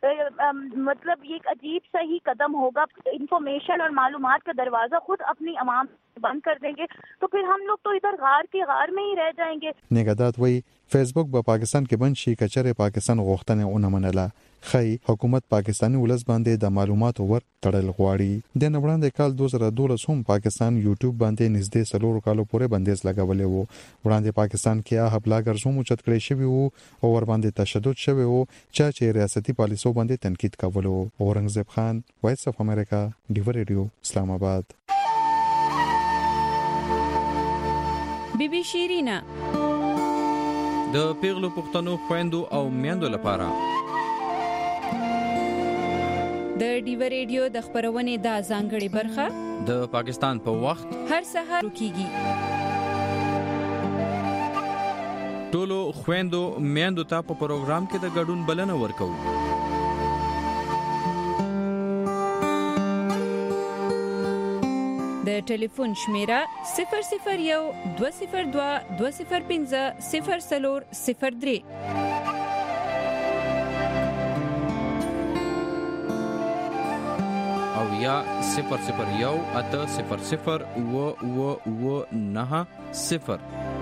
मतलब ये एक अजीब सा ही कदम होगा. इंफॉर्मेशन और मालूमात का दरवाजा खुद अपनी आवाम बंद कर देंगे तो फिर हम लोग तो इधर गार के गार में ही रह जाएंगे. نگهداد وایي فیسبوک به پاکستان کې بند شي کچره پاکستان غوښتنه ونه منله. خی حکومت پاکستانی ولس باندې د معلوماتو ور تړل غواړي. د نوړاندې کال 2012 هم پاکستان یوټیوب باندې نږدې 3 کالو پورې بندیز لګولې وو. وړاندې پاکستان کې هغه بلاګرز هم چت کړی شوی وو او ور باندې تشدد شوی وو چې ریاستي پالیسو باندې تنقید کولو. اورنګزیب خان وایس اف امریکا ډیو ریډیو اسلام آباد. بی بی شیرینا د پیغلو پښتنو خويندو او میندو لپاره د ډیو ریډیو د خبرونې د ځانګړي برخه د پاکستان په وخت هر سهار کیږي. ټولو خويندو میندو ته په پروګرام کې د ګډون بلنه ورکوي. د ټلیفون شمیره 001 202 205 0403 او یا 001 800 9 0